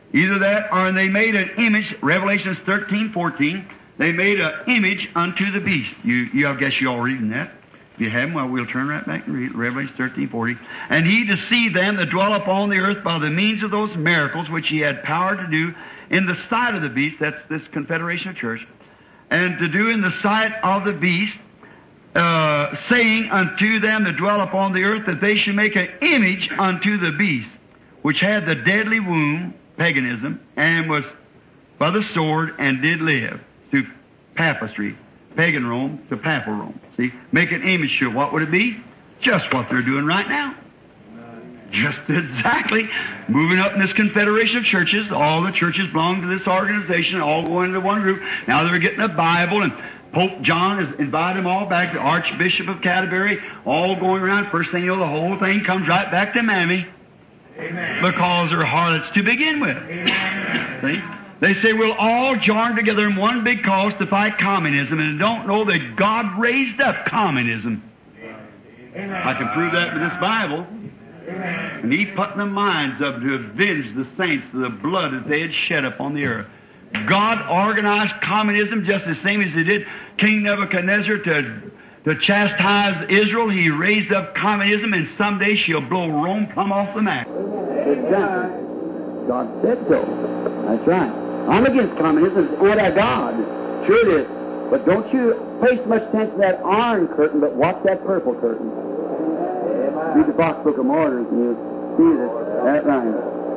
Either that, or they made an image, Revelations 13:14, they made an image unto the beast. I guess you all reading that. If you haven't, well, we'll turn right back and read Revelation 13:40. And he deceived them that dwell upon the earth by the means of those miracles which he had power to do in the sight of the beast, that's this confederation of church, and to do in the sight of the beast, saying unto them that dwell upon the earth that they should make an image unto the beast, which had the deadly wound, paganism, and was by the sword and did live through papistry, pagan Rome to papal Rome. See, make an image to it. What would it be? Just what they're doing right now. Just exactly. Moving up in this confederation of churches, all the churches belong to this organization, all going into one group. Now they're getting a Bible, and Pope John has invited them all back, the Archbishop of Canterbury, all going around. First thing you know, the whole thing comes right back to Mammy. Amen. Because they're harlots to begin with. Amen. See? They say we'll all join together in one big cause to fight communism, and don't know that God raised up communism. Amen. I can prove that with this Bible. Amen. And he put in the minds of to avenge the saints of the blood that they had shed upon the earth. God organized communism just the same as he did King Nebuchadnezzar to chastise Israel. He raised up communism, and someday she'll blow Rome plumb off the map. Exactly. God said so. That's right. I'm against communism. It's anti-God. Sure it is. But don't you pay so much attention to that iron curtain, but watch that purple curtain. Read the Fox Book of Martyrs, and you'll see that right.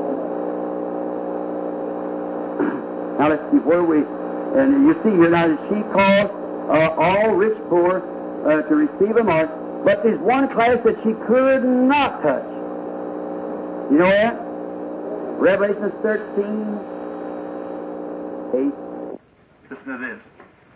Now let's see where and you see here now that she calls all rich poor to receive a mark, but there's one class that she could not touch. You know that? Revelation 13:8. Listen to this.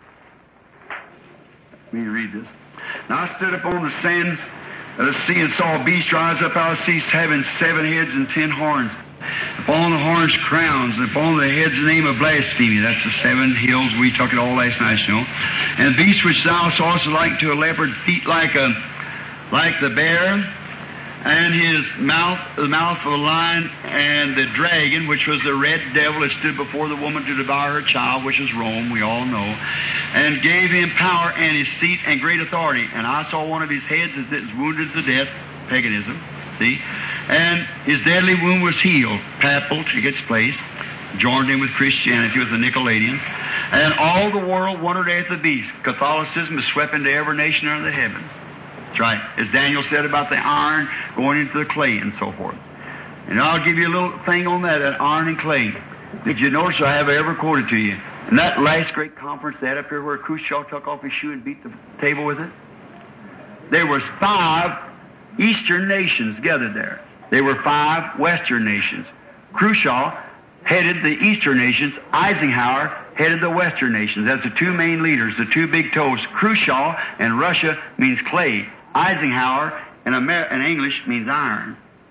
Let me read this. Now I stood upon the sands of the sea and saw a beast rise up out of the sea, having 7 heads and 10 horns. Upon the horns crowns, and upon the heads the name of blasphemy. That's the 7 hills. We took it all last night, you know. And the beast which thou sawest was like to a leopard, feet like the bear, and his mouth, the mouth of a lion, and the dragon, which was the red devil that stood before the woman to devour her child, which is Rome, we all know, and gave him power and his seat and great authority. And I saw one of his heads as it was wounded to death, paganism, see? And his deadly wound was healed, papal, to its place, joined in with Christianity, with the Nicolaitans. And all the world wondered at the beast. Catholicism was swept into every nation under the heavens. That's right. As Daniel said about the iron going into the clay and so forth. And I'll give you a little thing on that iron and clay. Did you notice I have ever quoted to you? In that last great conference they had up here where Khrushchev took off his shoe and beat the table with it, there was 5 Eastern nations gathered there. There were 5 Western nations. Khrushchev headed the Eastern nations. Eisenhower headed the Western nations. That's the 2 main leaders, the 2 big toes. Khrushchev in Russia means clay. Eisenhower in English means iron.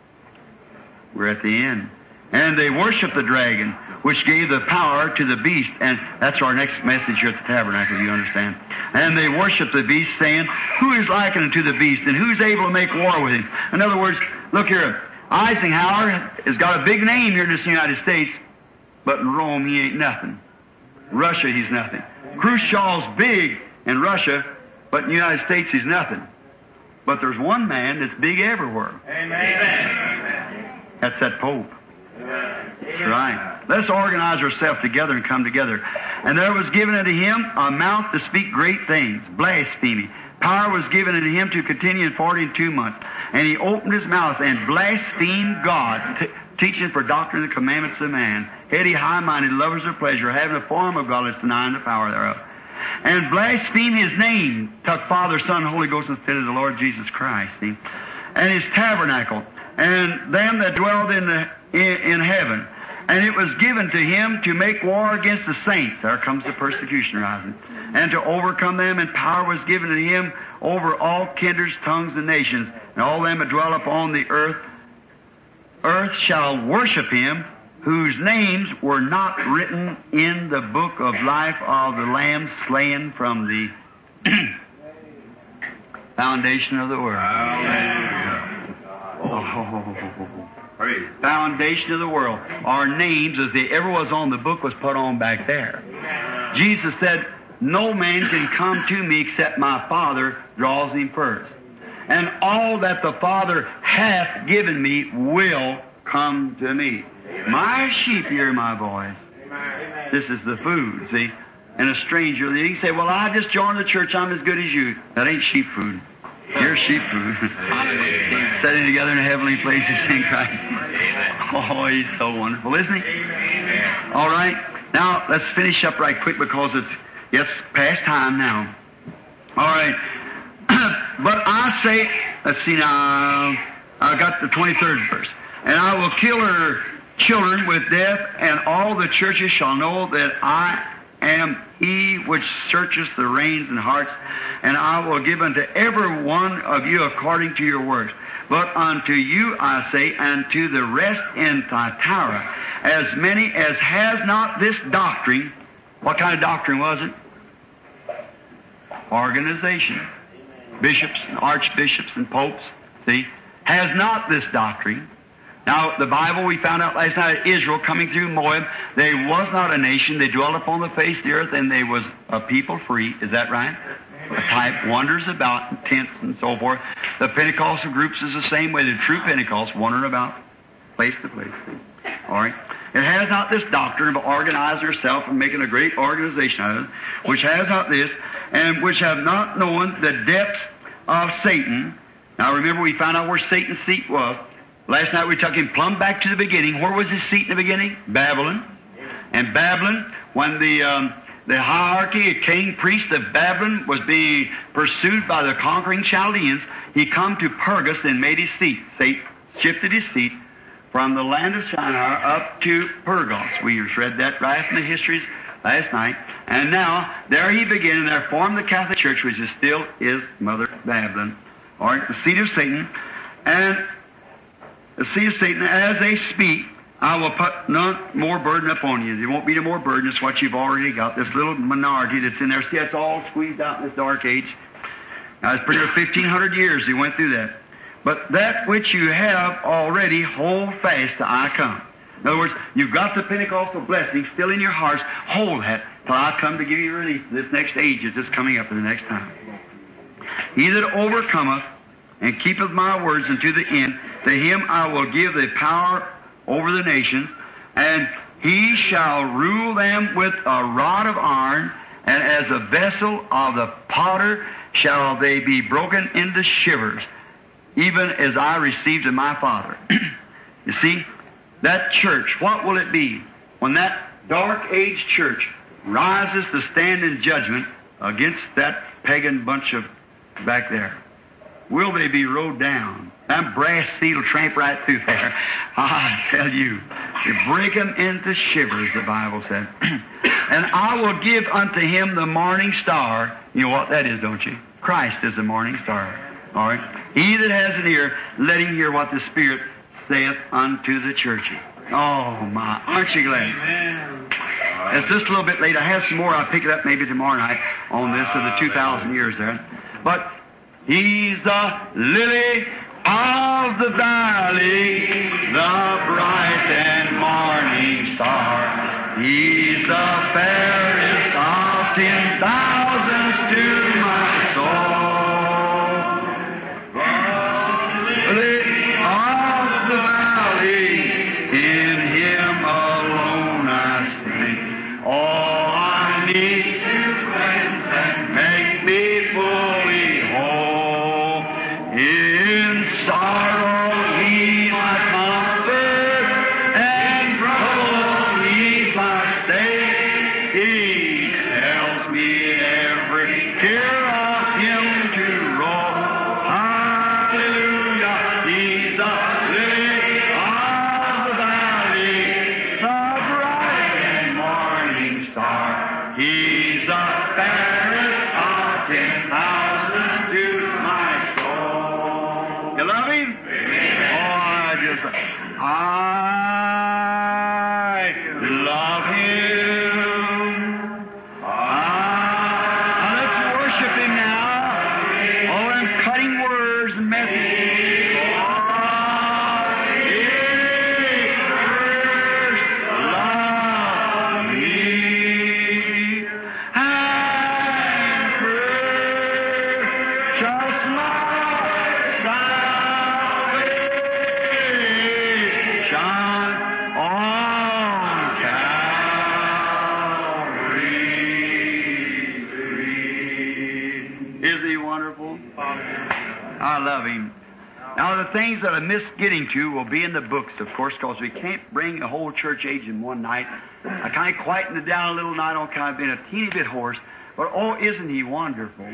We're at the end. And they worshiped the dragon, which gave the power to the beast. And that's our next message here at the tabernacle, you understand. And they worshiped the beast, saying, who is likened unto the beast, and who's able to make war with him? In other words, look here, Eisenhower has got a big name here in this United States, but in Rome he ain't nothing. Russia he's nothing. Khrushchev's big in Russia, but in the United States he's nothing. But there's one man that's big everywhere. Amen. That's that Pope. That's right. Let's organize ourselves together and come together. And there was given unto him a mouth to speak great things, blasphemy. Power was given unto him to continue in 42 months. And he opened his mouth and blasphemed God, teaching for doctrine the commandments of man, heady, high-minded, lovers of pleasure, having a form of godliness, denying the power thereof. And blasphemed his name, took Father, Son, Holy Ghost instead of the Lord Jesus Christ, see? And his tabernacle, and them that dwelled in heaven. And it was given to him to make war against the saints. There comes the persecution rising. And to overcome them, and power was given to him over all kindreds, tongues, and nations. And all them that dwell upon the earth shall worship him, whose names were not written in the book of life of the Lamb slain from the foundation of the world. Hallelujah. Oh. Foundation of the world. Our names, as they ever was on the book, was put on back there. Jesus said, no man can come to me except my Father draws him first. And all that the Father hath given me will come to me. My sheep hear my voice. This is the food, see? And a stranger, he can say, well, I just joined the church, I'm as good as you. That ain't sheep food. You're sheep food. Sitting together in heavenly places in Christ. Oh, he's so wonderful, isn't he? All right. Now, let's finish up right quick because it's past time now. All right. But I say, let's see now, I got the 23rd verse. And I will kill her children with death, and all the churches shall know that I am he which searcheth the reins and hearts, and I will give unto every one of you according to your works. But unto you I say, and to the rest in Thyatira, as many as has not this doctrine. What kind of doctrine was it? Organization. Bishops and archbishops and popes, see, has not this doctrine. Now, the Bible, we found out last night, Israel coming through Moab, they was not a nation, they dwelt upon the face of the earth, and they was a people free. Is that right? A type wanders about in tents and so forth. The Pentecostal groups is the same way. The true Pentecost wandering about place to place. See? All right. It has not this doctrine of organizing herself and making a great organization out of it, which has not this, and which have not known the depths of Satan. Now remember, we found out where Satan's seat was. Last night we took him plumb back to the beginning. Where was his seat in the beginning? Babylon. And Babylon, when the hierarchy, a king, priest of Babylon was being pursued by the conquering Chaldeans, he come to Pergus and made his seat. Satan shifted his seat from the land of Shinar up to Pergos. We read that right from the histories last night. And now, there he began, and there formed the Catholic Church, which is still is Mother Babylon. All right, the seat of Satan. And the seat of Satan, as they speak, I will put none more burden upon you. There won't be no more burden. It's what you've already got. This little minority that's in there. See, that's all squeezed out in this dark age. Now, it's pretty much 1,500 years he went through that. But that which you have already, hold fast till I come. In other words, you've got the Pentecostal blessing still in your hearts. Hold that till I come to give you relief for this next age that's coming up in the next time. He that overcometh and keepeth my words unto the end, to him I will give the power over the nations, and he shall rule them with a rod of iron, and as a vessel of the potter shall they be broken into shivers, even as I received of my Father. You see, that church, what will it be when that dark age church rises to stand in judgment against that pagan bunch of back there? Will they be rode down? That brass seat will tramp right through there. I tell you, you break them into shivers, the Bible said. And I will give unto him the morning star. You know what that is, don't you? Christ is the morning star. All right. He that has an ear, let him hear what the Spirit saith unto the churches. Oh my! Aren't you glad? Amen. It's just a little bit late. I have some more. I'll pick it up maybe tomorrow night on this of the 2,000 years there. But he's the lily of the valley, the bright and morning star. He's the fairest of 10,000s to my soul. The lily of the valley, in him alone I sing. All I need to cleanse and make me fully whole. In sorrow he's my comfort, and trouble he's my stay. He tells me every tear of him to roll. Hallelujah, he's the lily of the valley, the bright and morning star. He's the fairest of 10,000s to my soul. You love him? I love him. Let's worship him now. Oh, I'm cutting words and messages. beautiful. I love Him. Now, the things that I miss getting to will be in the books, of course, because we can't bring the whole church age in one night. I kind of quietened it down a little night on kind of being a teeny bit hoarse. But, oh, isn't He wonderful?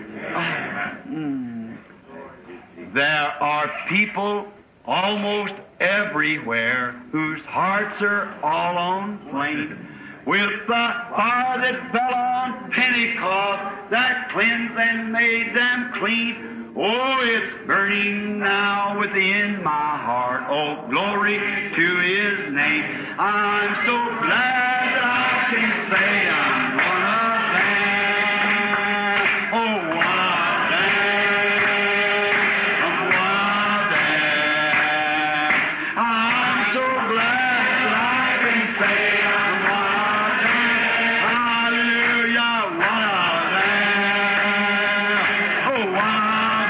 There are people almost everywhere whose hearts are all on flame with the fire that fell on Pentecost that cleansed and made them clean. Oh, it's burning now within my heart. Oh, glory to His name. I'm so glad that I can say I'm one of them. Oh, one of them. I'm one of them. I'm so glad that I can say I'm one of them. Hallelujah, one of them. Oh, one of them.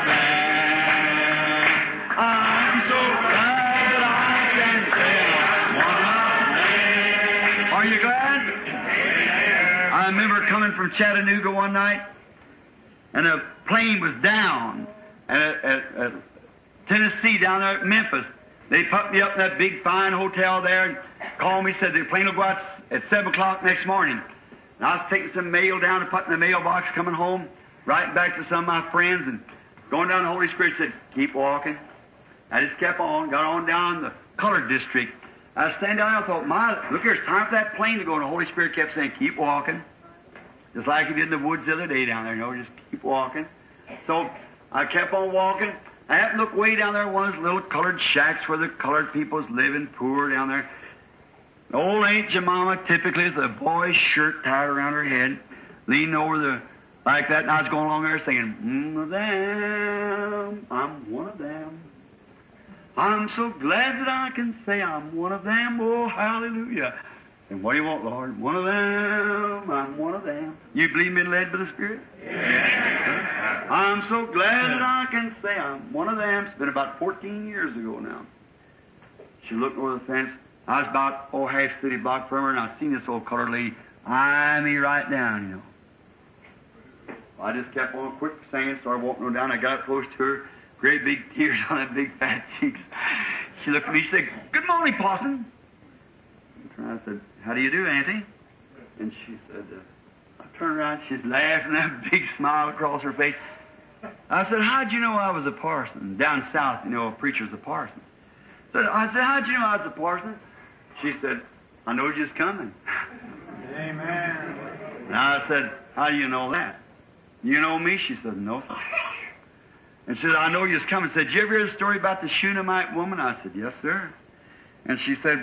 I'm so glad that I can say I'm one of them. Are you glad? I remember coming from Chattanooga one night, and a plane was down at Tennessee, down there at Memphis. They put me up in that big, fine hotel there and called me, said the plane will go out at 7 o'clock next morning. And I was taking some mail down and putting in the mailbox, coming home, writing back to some of my friends, and going down, the Holy Spirit said, keep walking. I just kept on, got on down the colored district. I was standing down there, I thought, look here, it's time for that plane to go. And the Holy Spirit kept saying, keep walking. Just like He did in the woods the other day down there, just keep walking. So I kept on walking. I happened to look way down there, one of those little colored shacks where the colored people's living, poor down there. Old Aunt Jemima, typically, with a boy's shirt tied around her head, leaning over like that, and I was going along there singing, one of them, I'm one of them. I'm so glad that I can say I'm one of them. Oh, hallelujah. And what do you want, Lord? One of them. I'm one of them. You believe me led by the Spirit? Yeah. I'm so glad that I can say I'm one of them. It's been about 14 years ago now. She looked over the fence. I was about, half city block from her, and I seen this old colored lady eye me right down, I just kept on quick singing, started walking on down. I got up close to her. Great big tears on her big fat cheeks. She looked at me, she said, good morning, Parson. I said, how do you do, Auntie? And she said, I turned around, she's laughing, that big smile across her face. I said, how'd you know I was a parson? Down south, a preacher's a parson. I said, how'd you know I was a parson? She said, I knowed you was coming. Amen. And I said, how do you know that? You know me? She said, no, sir. And she said, I know you was coming. Said, did you ever hear the story about the Shunammite woman? I said, yes, sir. And she said,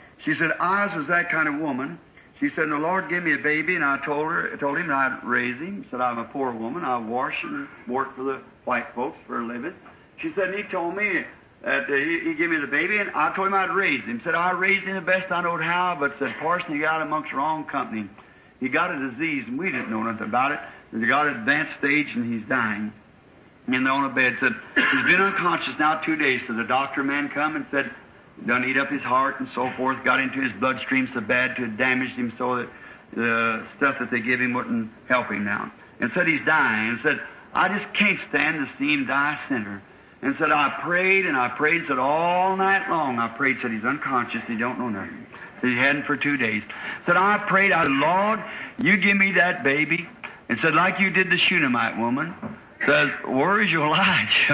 I was that kind of woman. She said, the Lord gave me a baby, and I told him that I'd raise him. Said, I'm a poor woman. I wash and work for the white folks for a living. She said, and he told me that he gave me the baby, and I told him I'd raise him. Said, I raised him the best I knowed how, but said, Parson, he got amongst the wrong company. He got a disease, and we didn't know nothing about it. He got an advanced stage, and he's dying. And they're on a bed. Said, he's been unconscious now 2 days. So the doctor man come and said, done eat up his heart and so forth, got into his bloodstream so bad to have damaged him so that the stuff that they give him wouldn't help him now. And said he's dying. And said, I just can't stand to see him die a sinner. And said, I prayed and I prayed. Said, all night long I prayed. Said, he's unconscious. He don't know nothing. Said, he hadn't for 2 days. Said, I prayed, Lord, you give me that baby. And said, like you did the Shunammite woman. Says, where is your Elijah?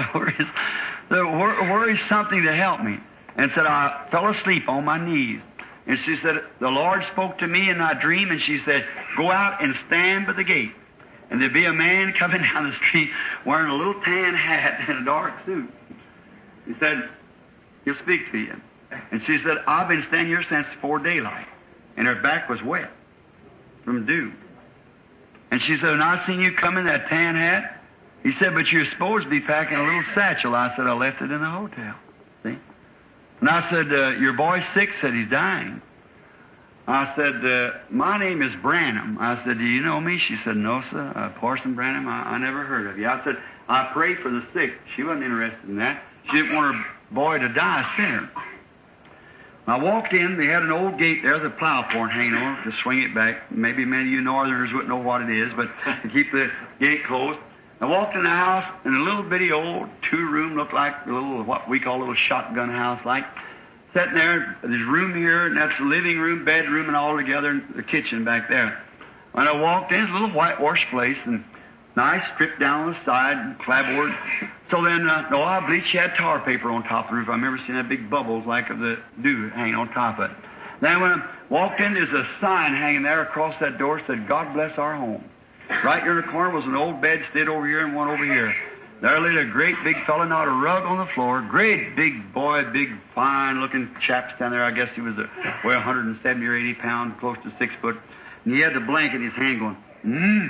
Where is something to help me? And said, I fell asleep on my knees. And she said, the Lord spoke to me in my dream, and she said, go out and stand by the gate. And there'd be a man coming down the street wearing a little tan hat and a dark suit. He said, he'll speak to you. And she said, I've been standing here since before daylight. And her back was wet from dew. And she said, and I seen you come in that tan hat. He said, but you're supposed to be packing a little satchel. I said, I left it in the hotel. See? And I said, your boy's sick. Said, he's dying. I said, my name is Branham. I said, do you know me? She said, no, sir. Parson Branham, I never heard of you. I said, I pray for the sick. She wasn't interested in that. She didn't want her boy to die a sinner. I walked in. They had an old gate there, the plow horn hanging on it to swing it back. Maybe many of you northerners wouldn't know what it is, but to keep the gate closed. I walked in the house, in a little bitty old 2-room, looked like a little, what we call a little shotgun house, like. Sitting there, there's room here, and that's the living room, bedroom, and all together, and the kitchen back there. When I walked in, it's a little whitewash place, and nice, stripped down on the side, and clapboard. So then, I believe she had tar paper on top of the roof. I remember seeing that big bubbles like of the dew hanging on top of it. Then when I walked in, there's a sign hanging there across that door that said, God bless our home. Right here in the corner was an old bedstead over here and one over here. There laid a great big fellow, not a rug on the floor. Great big boy, big fine-looking chap standing there. I guess he was weigh 170 or 80 pounds, close to 6 foot. And he had the blanket in his hand going,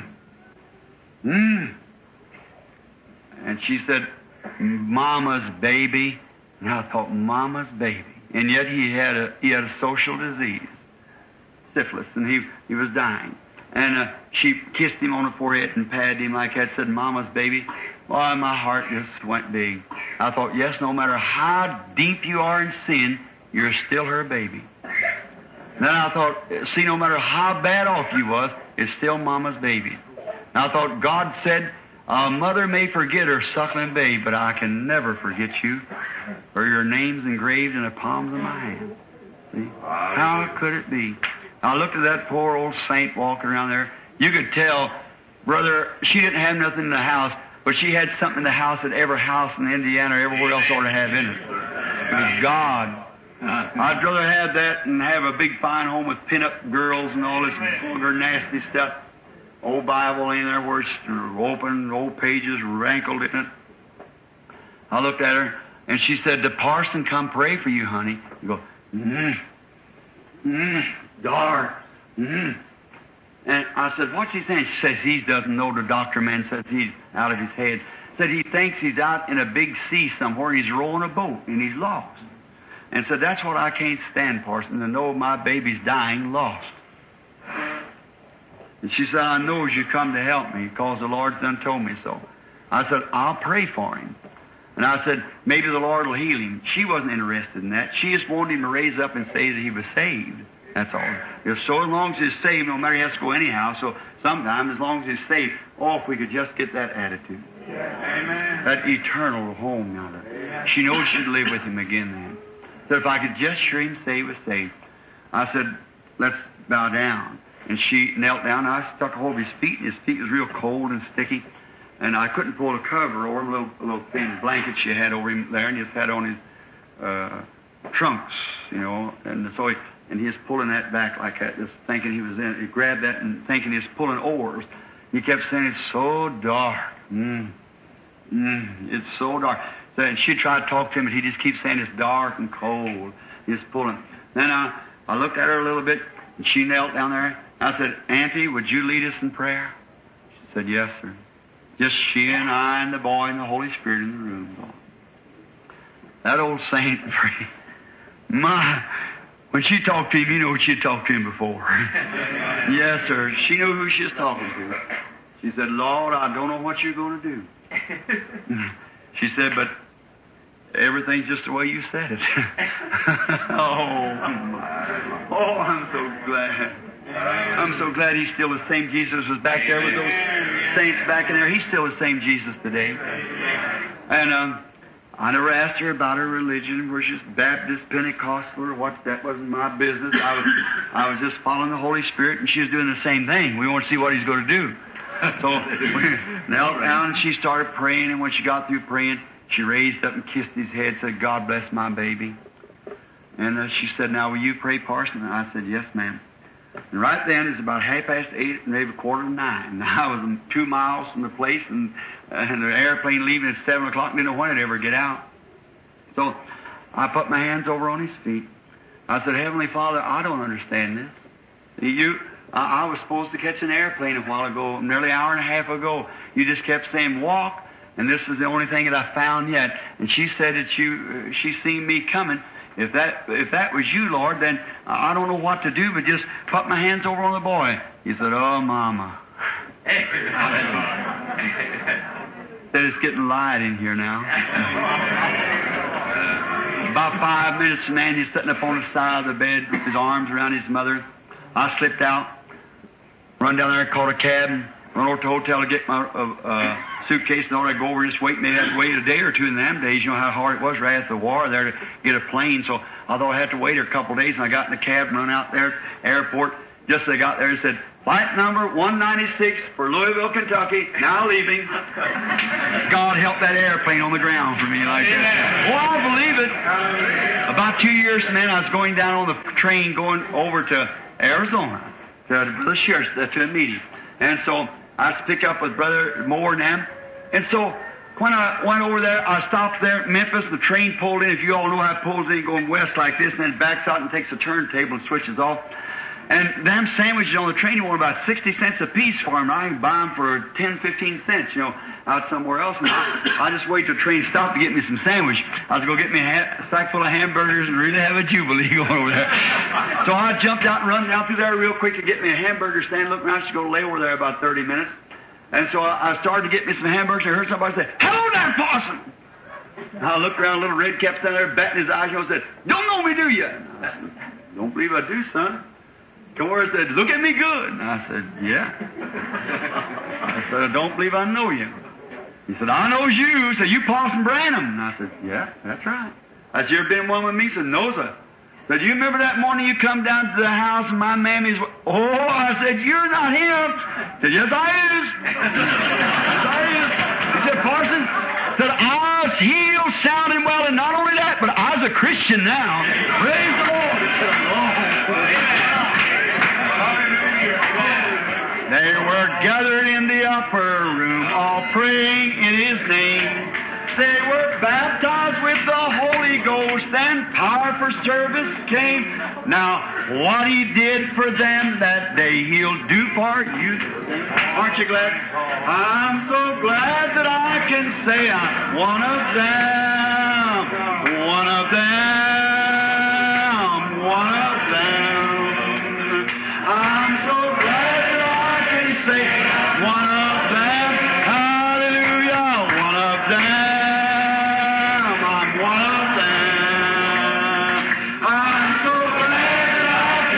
And she said, Mama's baby. And I thought, Mama's baby. And yet he had a social disease, syphilis, and he was dying. And she kissed him on the forehead and patted him like that, said, Mama's baby. Well, my heart just went big. I thought, yes, no matter how deep you are in sin, you're still her baby. Then I thought, see, no matter how bad off you was, it's still Mama's baby. And I thought, God said, a mother may forget her suckling babe, but I can never forget you, for your name's engraved in the palms of my hand. See? How could it be? I looked at that poor old saint walking around there. You could tell, brother, she didn't have nothing in the house, but she had something in the house that every house in Indiana or everywhere else ought to have in it. It was God. I'd rather have that and have a big fine home with pin-up girls and all this vulgar, nasty stuff. Old Bible in there where it's open, old pages rankled in it. I looked at her, and she said, the parson come pray for you, honey. You go, dark. And I said, what's he saying? She says he doesn't know. The doctor man says he's out of his head. Said he thinks he's out in a big sea somewhere. He's rowing a boat, and he's lost. And said, that's what I can't stand, parson, to know my baby's dying lost. And she said, I know you come to help me because the Lord's done told me so. I said, I'll pray for him. And I said, maybe the Lord will heal him. She wasn't interested in that. She just wanted him to raise up and say that he was saved. That's all. As long as he's saved, no matter he has to go anyhow. So sometimes, as long as he's saved, if we could just get that attitude. Amen. That eternal home now. She knows she'd live with him again then. So if I could just hear him say he was saved. I said, let's bow down. And she knelt down, and I stuck a hold of his feet, and his feet was real cold and sticky. And I couldn't pull the cover over him, a little thin blanket she had over him there, and he just had on his trunks, and so he was pulling that back like that, just thinking he was in it. He grabbed that and thinking he was pulling oars. He kept saying, it's so dark. It's so dark. So, and she tried to talk to him, and he just keeps saying it's dark and cold. He's pulling. Then I looked at her a little bit, and she knelt down there. I said, Auntie, would you lead us in prayer? She said, yes, sir. Just she and I and the boy and the Holy Spirit in the room. That old saint, when she talked to him, you know what she had talked to him before. Yes, sir. She knew who she was talking to. She said, Lord, I don't know what you're going to do. She said, but everything's just the way you said it. I'm so glad. I'm so glad he's still the same Jesus was back there with those saints back in there. He's still the same Jesus today. And I never asked her about her religion, whether she's Baptist, Pentecostal, or what. That wasn't my business. I was just following the Holy Spirit, and she was doing the same thing. We want to see what he's going to do. So we knelt down, and she started praying, and when she got through praying, she raised up and kissed his head, said, God bless my baby. And she said, now will you pray, parson? And I said, yes, ma'am. And right then, it's about 8:30, maybe 8:45. And I was 2 miles from the place, and the airplane leaving at 7 o'clock, didn't know when it'd ever get out. So I put my hands over on his feet. I said, Heavenly Father, I don't understand this. I was supposed to catch an airplane a while ago, nearly an hour and a half ago. You just kept saying walk, and this is the only thing that I found yet. And she said that she seen me coming. If that was you, Lord, then I don't know what to do, but just put my hands over on the boy. He said, oh, Mama. Said it's getting light in here now. About 5 minutes, the man, he's sitting up on the side of the bed with his arms around his mother. I slipped out, run down there, called a cab, and run over to the hotel to get my suitcase in order to go over and just wait. Maybe I had to wait a day or two in them days. You know how hard it was right after the war there to get a plane. So although I had to wait a couple of days, and I got in the cab and run out there at the airport, just as I got there, it said, flight number 196 for Louisville, Kentucky, now leaving. God help that airplane on the ground for me like that. Oh, I believe it. About 2 years, man, I was going down on the train going over to Arizona to the church, to a meeting. And so I was picked up with Brother Moore and them. And so when I went over there, I stopped there at Memphis. The train pulled in. If you all know how it pulls in going west like this, and then backs out and takes a turntable and switches off. And them sandwiches on the train were about 60 cents a piece for them. I can buy them for 10, 15 cents, out somewhere else. And I just wait till the train stopped to get me some sandwich. I was going to get me a sack full of hamburgers and really have a jubilee going over there. So I jumped out and run down through there real quick to get me a hamburger stand. Look around, she's going to lay over there about 30 minutes. And so I started to get me some hamburgers, and I heard somebody say, hello there, Parson! And I looked around, a little red cap standing there, batting his eyes, and said, don't know me, do you? And I said, don't believe I do, son. Come over and said, look at me good. And I said, yeah. I said, I don't believe I know you. He said, I knows you. He said, you Parson Branham. And I said, yeah, that's right. I said, you ever been one with me? He said, no, sir. I said, you remember that morning you come down to the house and my mammy's... Oh, I said, you're not him. He said, yes, I is. Yes, I is. He said, Parson, said, I was healed, sounding well, and not only that, but I was a Christian now. Praise the Lord. They were gathered in the upper room, all praying in His name. They were baptized with the Holy Ghost, and power for service came. Now, what He did for them that day, He'll do for you. Aren't you glad? I'm so glad that I can say I'm one of them. One of them. One of them. I'm so glad say one of them, hallelujah, one of them, I'm one of them. I'm so glad that I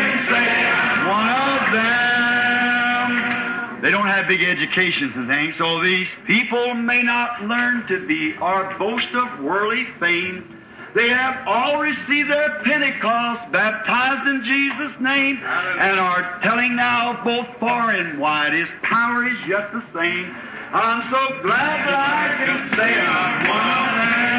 can say one of them. They don't have big educations and things, so these people may not learn to be or boast of worldly fame. They have all received their Pentecost, baptized in Jesus' name, and are telling now both far and wide His power is yet the same. I'm so glad that I can say I'm one of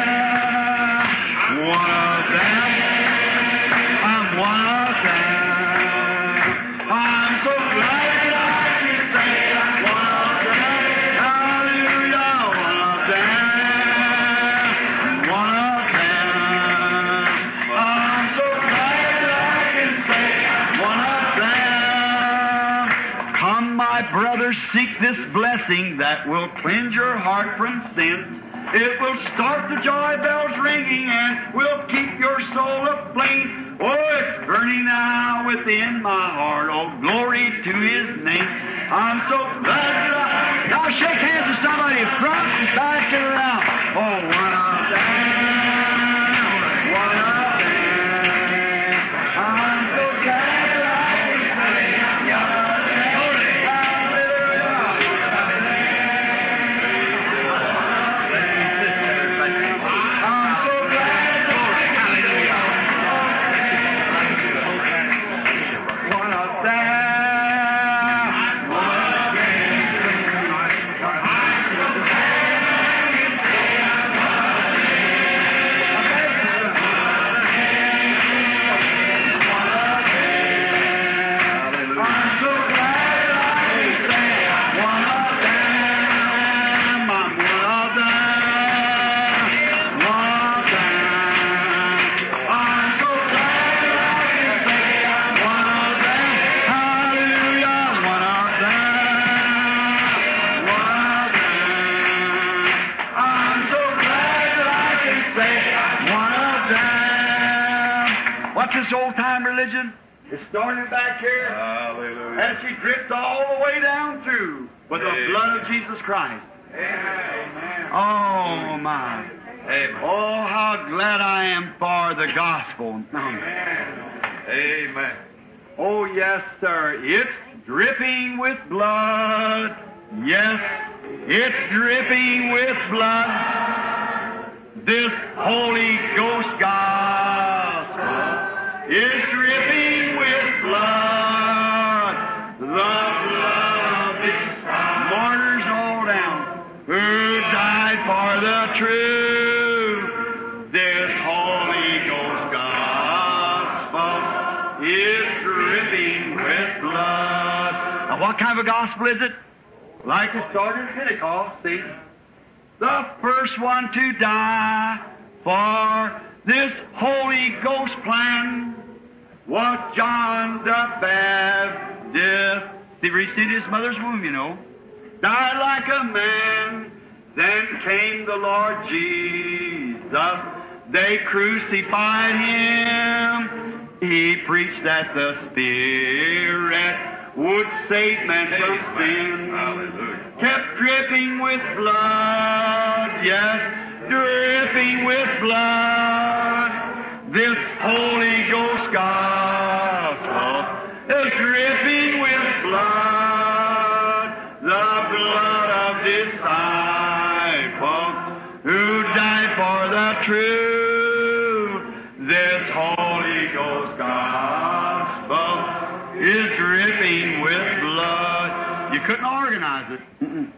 them. One of them. I'm one of them. I'm so glad that I can say I'm one of them. Hallelujah, one of them. Brothers, seek this blessing that will cleanse your heart from sin. It will start the joy bells ringing and will keep your soul aflame. Oh, it's burning now within my heart. Oh, glory to His name. I'm so glad that now shake hands with somebody front and back and around. Oh, one of them. One of them. I'm so glad that I can say this old-time religion is starting back here. Hallelujah. And she drifts all the way down through with the blood of Jesus Christ. Amen. Oh, my. Amen. Oh, how glad I am for the gospel. Amen. Oh, yes, sir. It's dripping with blood. Yes, It's dripping with blood. This Holy Ghost gospel is dripping with blood. The blood of these martyrs all down who died for the truth. This Holy Ghost gospel is dripping with blood. Now, what kind of a gospel is it? Like it started at Pentecost, see? The first one to die for this Holy Ghost plan was John the Baptist. He received his mother's womb, you know. Died like a man. Then came the Lord Jesus. They crucified him. He preached that the Spirit would save man from sin. Hallelujah. Kept dripping with blood. Yes, dripping with blood. This Holy Ghost gospel is dripping with blood. The blood of disciples who died for the truth. This Holy Ghost gospel is dripping with blood. You couldn't organize it.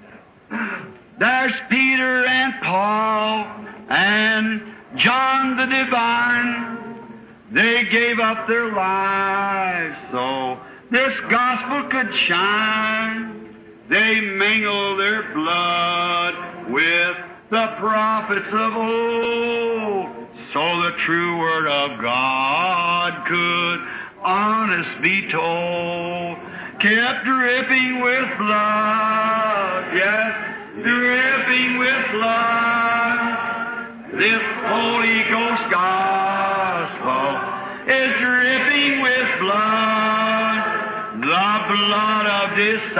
There's Peter and Paul and John the Divine. They gave up their lives so this gospel could shine. They mingled their blood with the prophets of old, so the true word of God could honest be told. Kept dripping with blood, yes, dripping with blood. This Holy Ghost gospel is dripping with blood. The blood of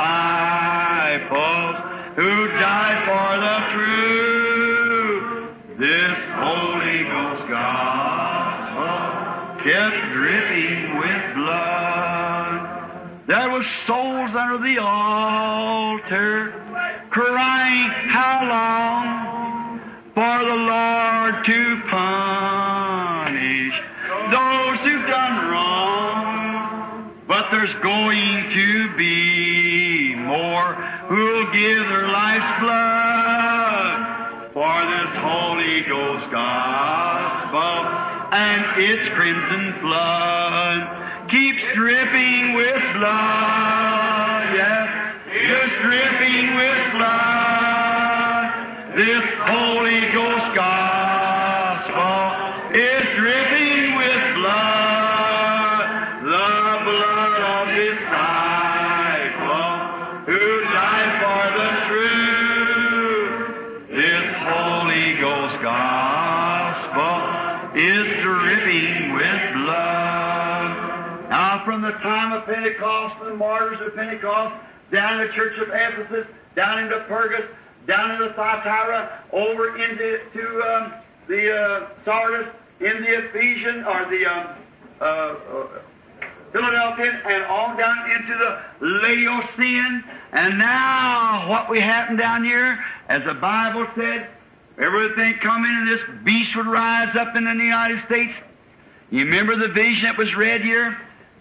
disciples who died for the truth. This Holy Ghost gospel kept dripping with blood. There was souls under the altar crying, how long for the Lord to punish those who've done wrong? But there's going to be more who'll give their life's blood for this Holy Ghost gospel and its crimson flood keeps dripping with blood, yes, just dripping with blood. This Holy Ghost gospel is dripping with blood, the blood of disciples who died for the truth. This Holy Ghost gospel is dripping with blood. Now, from the time of Pentecost, the martyrs of Pentecost, down in the church of Ephesus, down into Pergus, down into Thyatira, over into the Sardis, in the Ephesian, or the Philadelphia, and on down into the Laodicean. And now, what we happen down here, as the Bible said, everything come in and this beast would rise up in the United States. You remember the vision that was read here?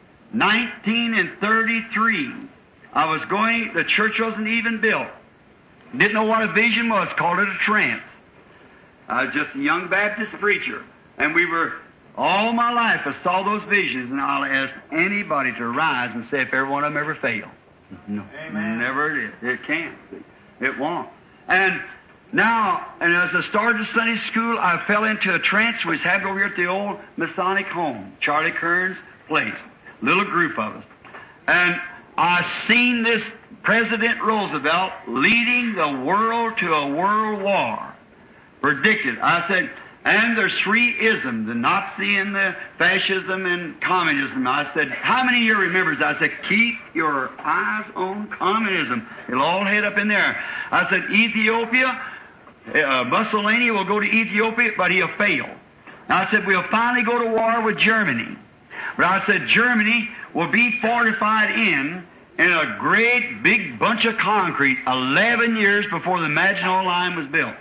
1933. I was going, the church wasn't even built. Didn't know what a vision was, called it a trance. I was just a young Baptist preacher. And we were, all my life I saw those visions, and I'll ask anybody to rise and say if every one of them ever fail. No, Amen. Never did. It can't. It won't. And now, and as I started Sunday school, I fell into a trance which happened over here at the old Masonic home, Charlie Kern's place. Little group of us. And I seen this President Roosevelt leading the world to a world war. Predicted. I said, and there's three isms, the Nazi and the fascism and communism. I said, how many of you remembers? I said, keep your eyes on communism. It'll all head up in there. I said, Ethiopia, Mussolini will go to Ethiopia, but he'll fail. I said, we'll finally go to war with Germany. But I said, Germany will be fortified in, in a great big bunch of concrete 11 years before the Maginot Line was built.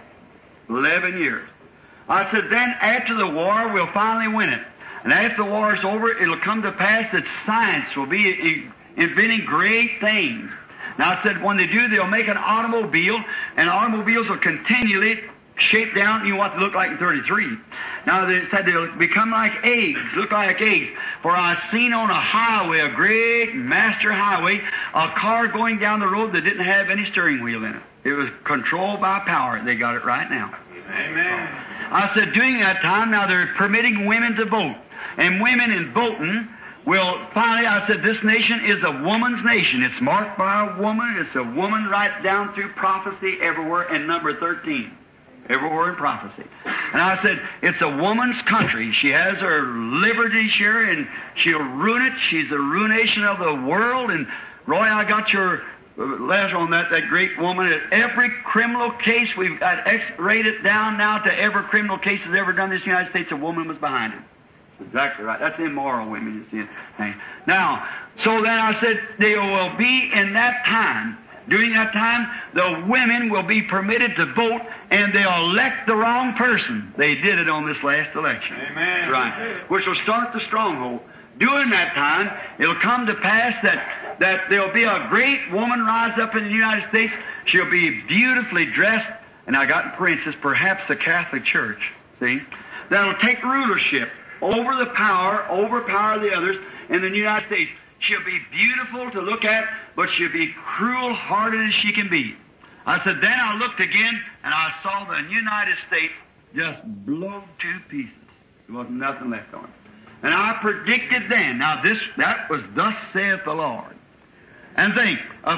11 years. I said, then after the war, we'll finally win it. And after the war is over, it'll come to pass that science will be inventing great things. Now I said, when they do, they'll make an automobile, and automobiles will continually shape down, you know what they look like in 33. Now they said they'll become like eggs, look like eggs. For I seen on a highway, a great master highway, a car going down the road that didn't have any steering wheel in it. It was controlled by power. They got it right now. Amen. I said, during that time, now they're permitting women to vote. And women in voting will finally, I said, this nation is a woman's nation. It's marked by a woman. It's a woman right down through prophecy everywhere, and number 13. Everywhere in prophecy. And I said, it's a woman's country. She has her liberty share, and she'll ruin it. She's the ruination of the world. And Roy, I got your letter on that great woman. At every criminal case, we've got X-rated down now to every criminal case that's ever done in this United States, a woman was behind it. Exactly right. That's immoral women, you see. Now, so then I said, they will be in that time. During that time, the women will be permitted to vote, and they'll elect the wrong person. They did it on this last election. Amen. Right. Which will start the stronghold. During that time, it'll come to pass that there'll be a great woman rise up in the United States. She'll be beautifully dressed, and I got in parentheses, perhaps the Catholic Church, see? That'll take rulership over the power, overpower the others in the United States. She'll be beautiful to look at, but she'll be cruel-hearted as she can be. I said, then I looked again, and I saw the United States just blow to pieces. There wasn't nothing left on it. And I predicted then, now that was thus saith the Lord. And think,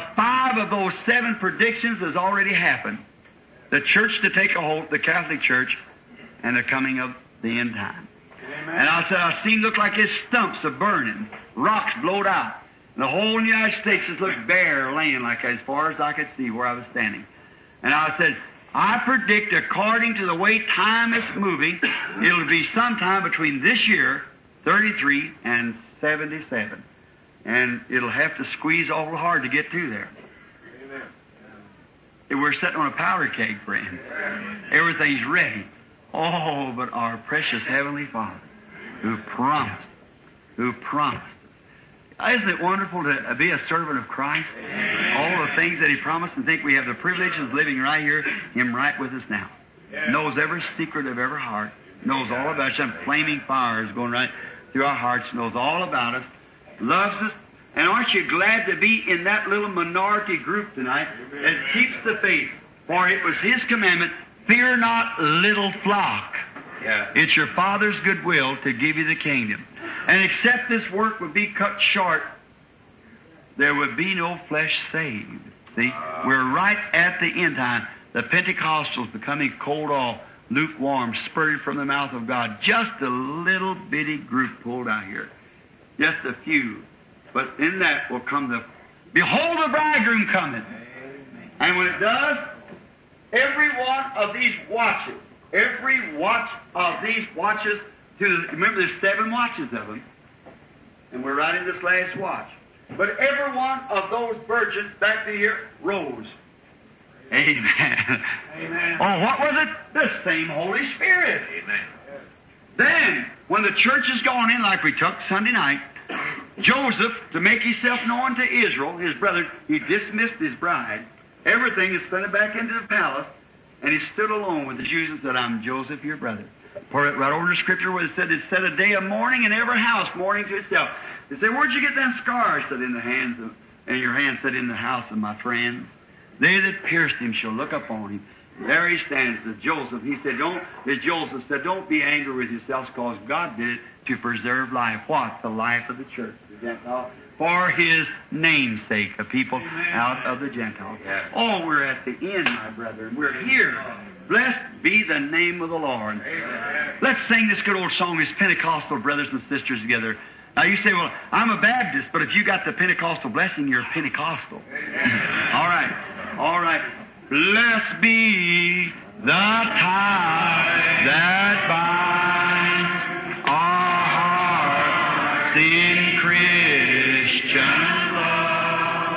5 of those 7 predictions has already happened. The church to take a hold, the Catholic Church, and the coming of the end time. Amen. And I said, I seen look like his stumps are burning, rocks blowed out. And the whole United States just looked bare, laying like as far as I could see where I was standing. And I said, I predict according to the way time is moving, it'll be sometime between this year, 33, and 77. And it'll have to squeeze awful hard to get through there. And we're sitting on a powder keg, friend. Everything's ready. Oh, but our precious Heavenly Father, who promised. Isn't it wonderful to be a servant of Christ? All the things that He promised, and think we have the privilege of living right here, Him right with us now. Knows every secret of every heart. Knows all about us. Some flaming fires going right through our hearts. Knows all about us. Loves us. And aren't you glad to be in that little minority group tonight that keeps the faith? For it was His commandment, fear not, little flock. It's your Father's good will to give you the kingdom. And except this work would be cut short, there would be no flesh saved. See, we're right at the end time. The Pentecostals becoming cold off, lukewarm, spurted from the mouth of God. Just a little bitty group pulled out here. Just a few. But in that will come the, behold the bridegroom coming. And when it does, every one of these watches, every watch of these watches, remember there's 7 watches of them, and we're right in this last watch. But every one of those virgins back to here rose. Amen. Amen. Oh, what was it? The same Holy Spirit. Amen. Then, when the church has gone in like we took Sunday night, Joseph, to make himself known to Israel, his brother, he dismissed his bride. Everything is sent back into the palace, and he stood alone with the Jews and said, I'm Joseph, your brother. For it right over the scripture where it said a day of mourning in every house, mourning to itself. They said, where'd you get them scars? Said, in the hands of, and your hand said, in the house of my friends. They that pierced him shall look upon him. There he stands, as Joseph. He said, Joseph said, don't be angry with yourselves, because God did it to preserve life. What? The life of the church, the Gentile. For His name's sake, a people out of the Gentiles. Oh, we're at the end, my brethren. We're here. Blessed be the name of the Lord. Amen. Let's sing this good old song as Pentecostal brothers and sisters together. Now you say, well, I'm a Baptist, but if you got the Pentecostal blessing, you're Pentecostal. All right. Blessed be the tie that binds our hearts in Christian love.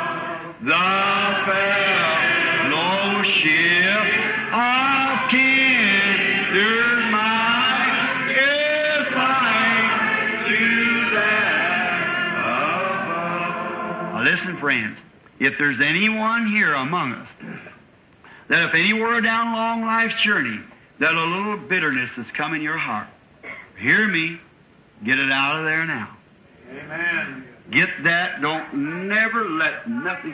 and friends, if there's anyone here among us that if anywhere down long life's journey that a little bitterness has come in your heart, hear me, get it out of there now. Amen. Get that. Don't never let nothing.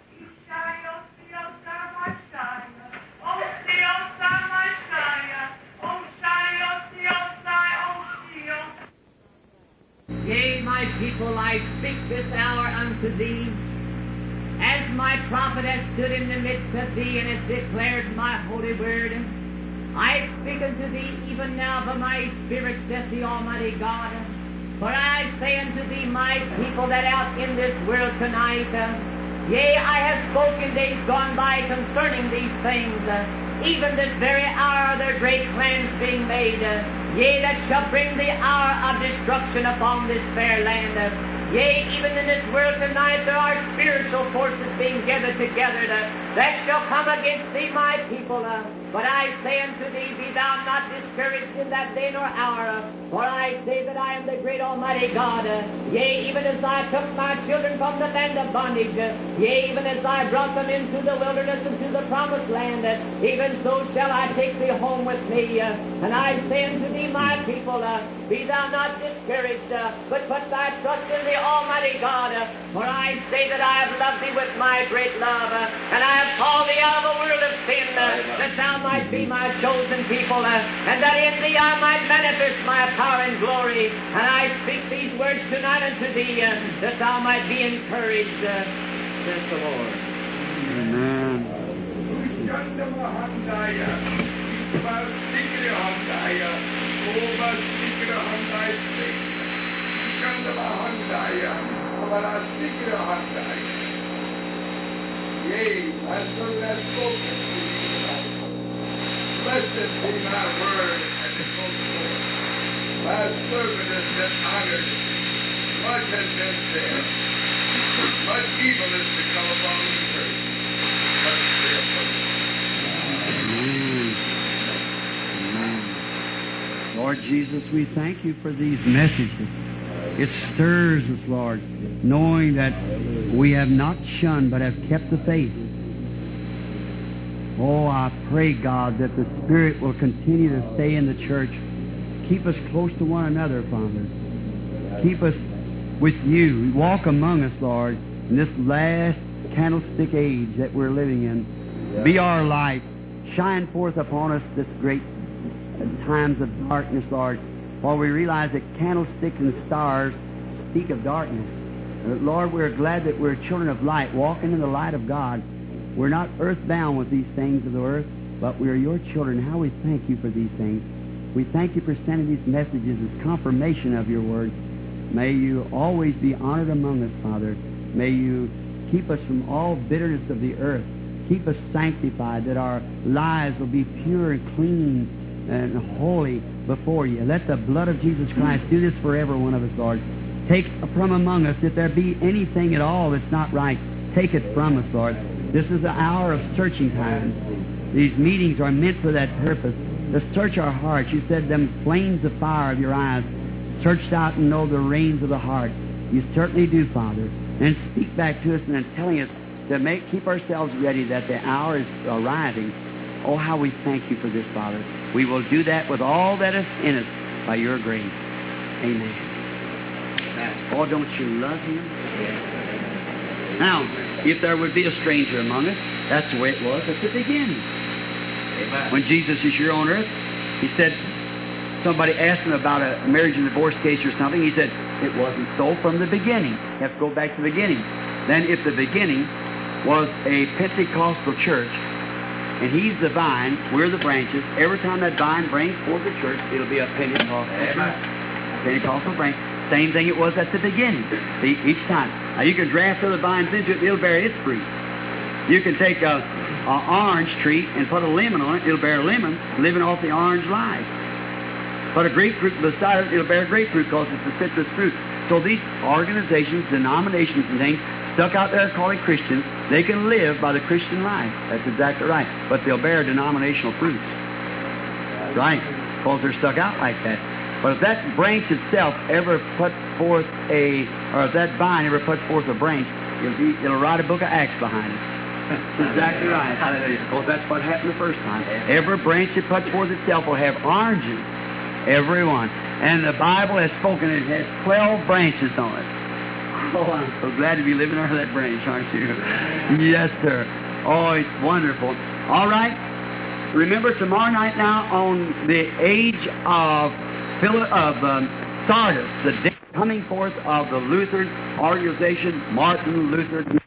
Yea, my people, I speak this hour unto thee, as my prophet has stood in the midst of thee and has declared my holy word. I speak unto thee even now by my Spirit, saith the Almighty God. For I say unto thee, my people that out in this world tonight, yea, I have spoken days gone by concerning these things, even this very hour their great plans being made, yea, that shall bring the hour of destruction upon this fair land. Yea, even in this world tonight there are spiritual forces being gathered together that shall come against thee, my people. But I say unto thee, be thou not discouraged in that day nor hour, for I say that I am the great Almighty God. Yea, even as I took my children from the land of bondage, yea, even as I brought them into the wilderness and to the promised land, even so shall I take thee home with me. And I say unto thee, my people, be thou not discouraged, but put thy trust in the Almighty God. For I say that I have loved thee with my great love, and I have called thee out of the world of sin, that thou might be my chosen people, and that in thee I might manifest my power and glory. And I speak these words tonight unto thee, that thou might be encouraged, says the Lord. Amen. Yea, my servant has spoken. Blessed be my word and it goes forth. My servant has been honored. Much has been said. Much evil is to come upon the church. But Amen. Lord Jesus, we thank you for these messages. It stirs us, Lord, knowing that we have not shunned but have kept the faith. Oh, I pray, God, that the Spirit will continue to stay in the church. Keep us close to one another, Father. Keep us with you. Walk among us, Lord, in this last candlestick age that we're living in. Be our light. Shine forth upon us this great times of darkness, Lord. For we realize that candlesticks and stars speak of darkness. Lord, we're glad that we're children of light, walking in the light of God. We're not earthbound with these things of the earth, but we are your children. How we thank you for these things. We thank you for sending these messages as confirmation of your word. May you always be honored among us, Father. May you keep us from all bitterness of the earth. Keep us sanctified, that our lives will be pure and clean and holy before you. Let the blood of Jesus Christ do this for every one of us, Lord. Take from among us, if there be anything at all that's not right, take it from us, Lord. This is an hour of searching times. These meetings are meant for that purpose, to search our hearts. You said them flames of fire of your eyes searched out and know the reins of the heart. You certainly do, Father. And speak back to us and then telling us to keep ourselves ready that the hour is arriving. Oh, how we thank you for this, Father. We will do that with all that is in us by your grace. Amen. Oh, don't you love him? Now, if there would be a stranger among us, that's the way it was at the beginning. Amen. When Jesus is here on earth, he said, somebody asked him about a marriage and divorce case or something. He said, it wasn't so from the beginning. You have to go back to the beginning. Then if the beginning was a Pentecostal church, and he's the vine, we're the branches, every time that vine brings forth the church, it'll be a Pentecostal branch. Same thing it was at the beginning. See, each time. Now you can draft other vines into it, it'll bear its fruit. You can take an orange tree and put a lemon on it, it'll bear lemon, living off the orange life. Put a grapefruit beside it, it'll bear grapefruit because it's a citrus fruit. So these organizations, denominations and things, stuck out there calling Christians, they can live by the Christian life. That's exactly right. But they'll bear denominational fruits. Right. Because they're stuck out like that. But if that branch itself ever put forth or if that vine ever puts forth a branch It'll write a book of Acts behind it. That's exactly right. Hallelujah. Because that's what happened the first time. Every branch that puts forth itself will have oranges. Every one. And the Bible has spoken, it has 12 branches on it. Oh, I'm so glad to be living under that branch, aren't you? Yes, sir. Oh, it's wonderful. All right. Remember tomorrow night now on the age of Sardis, the day coming forth of the Lutheran organization, Martin Luther.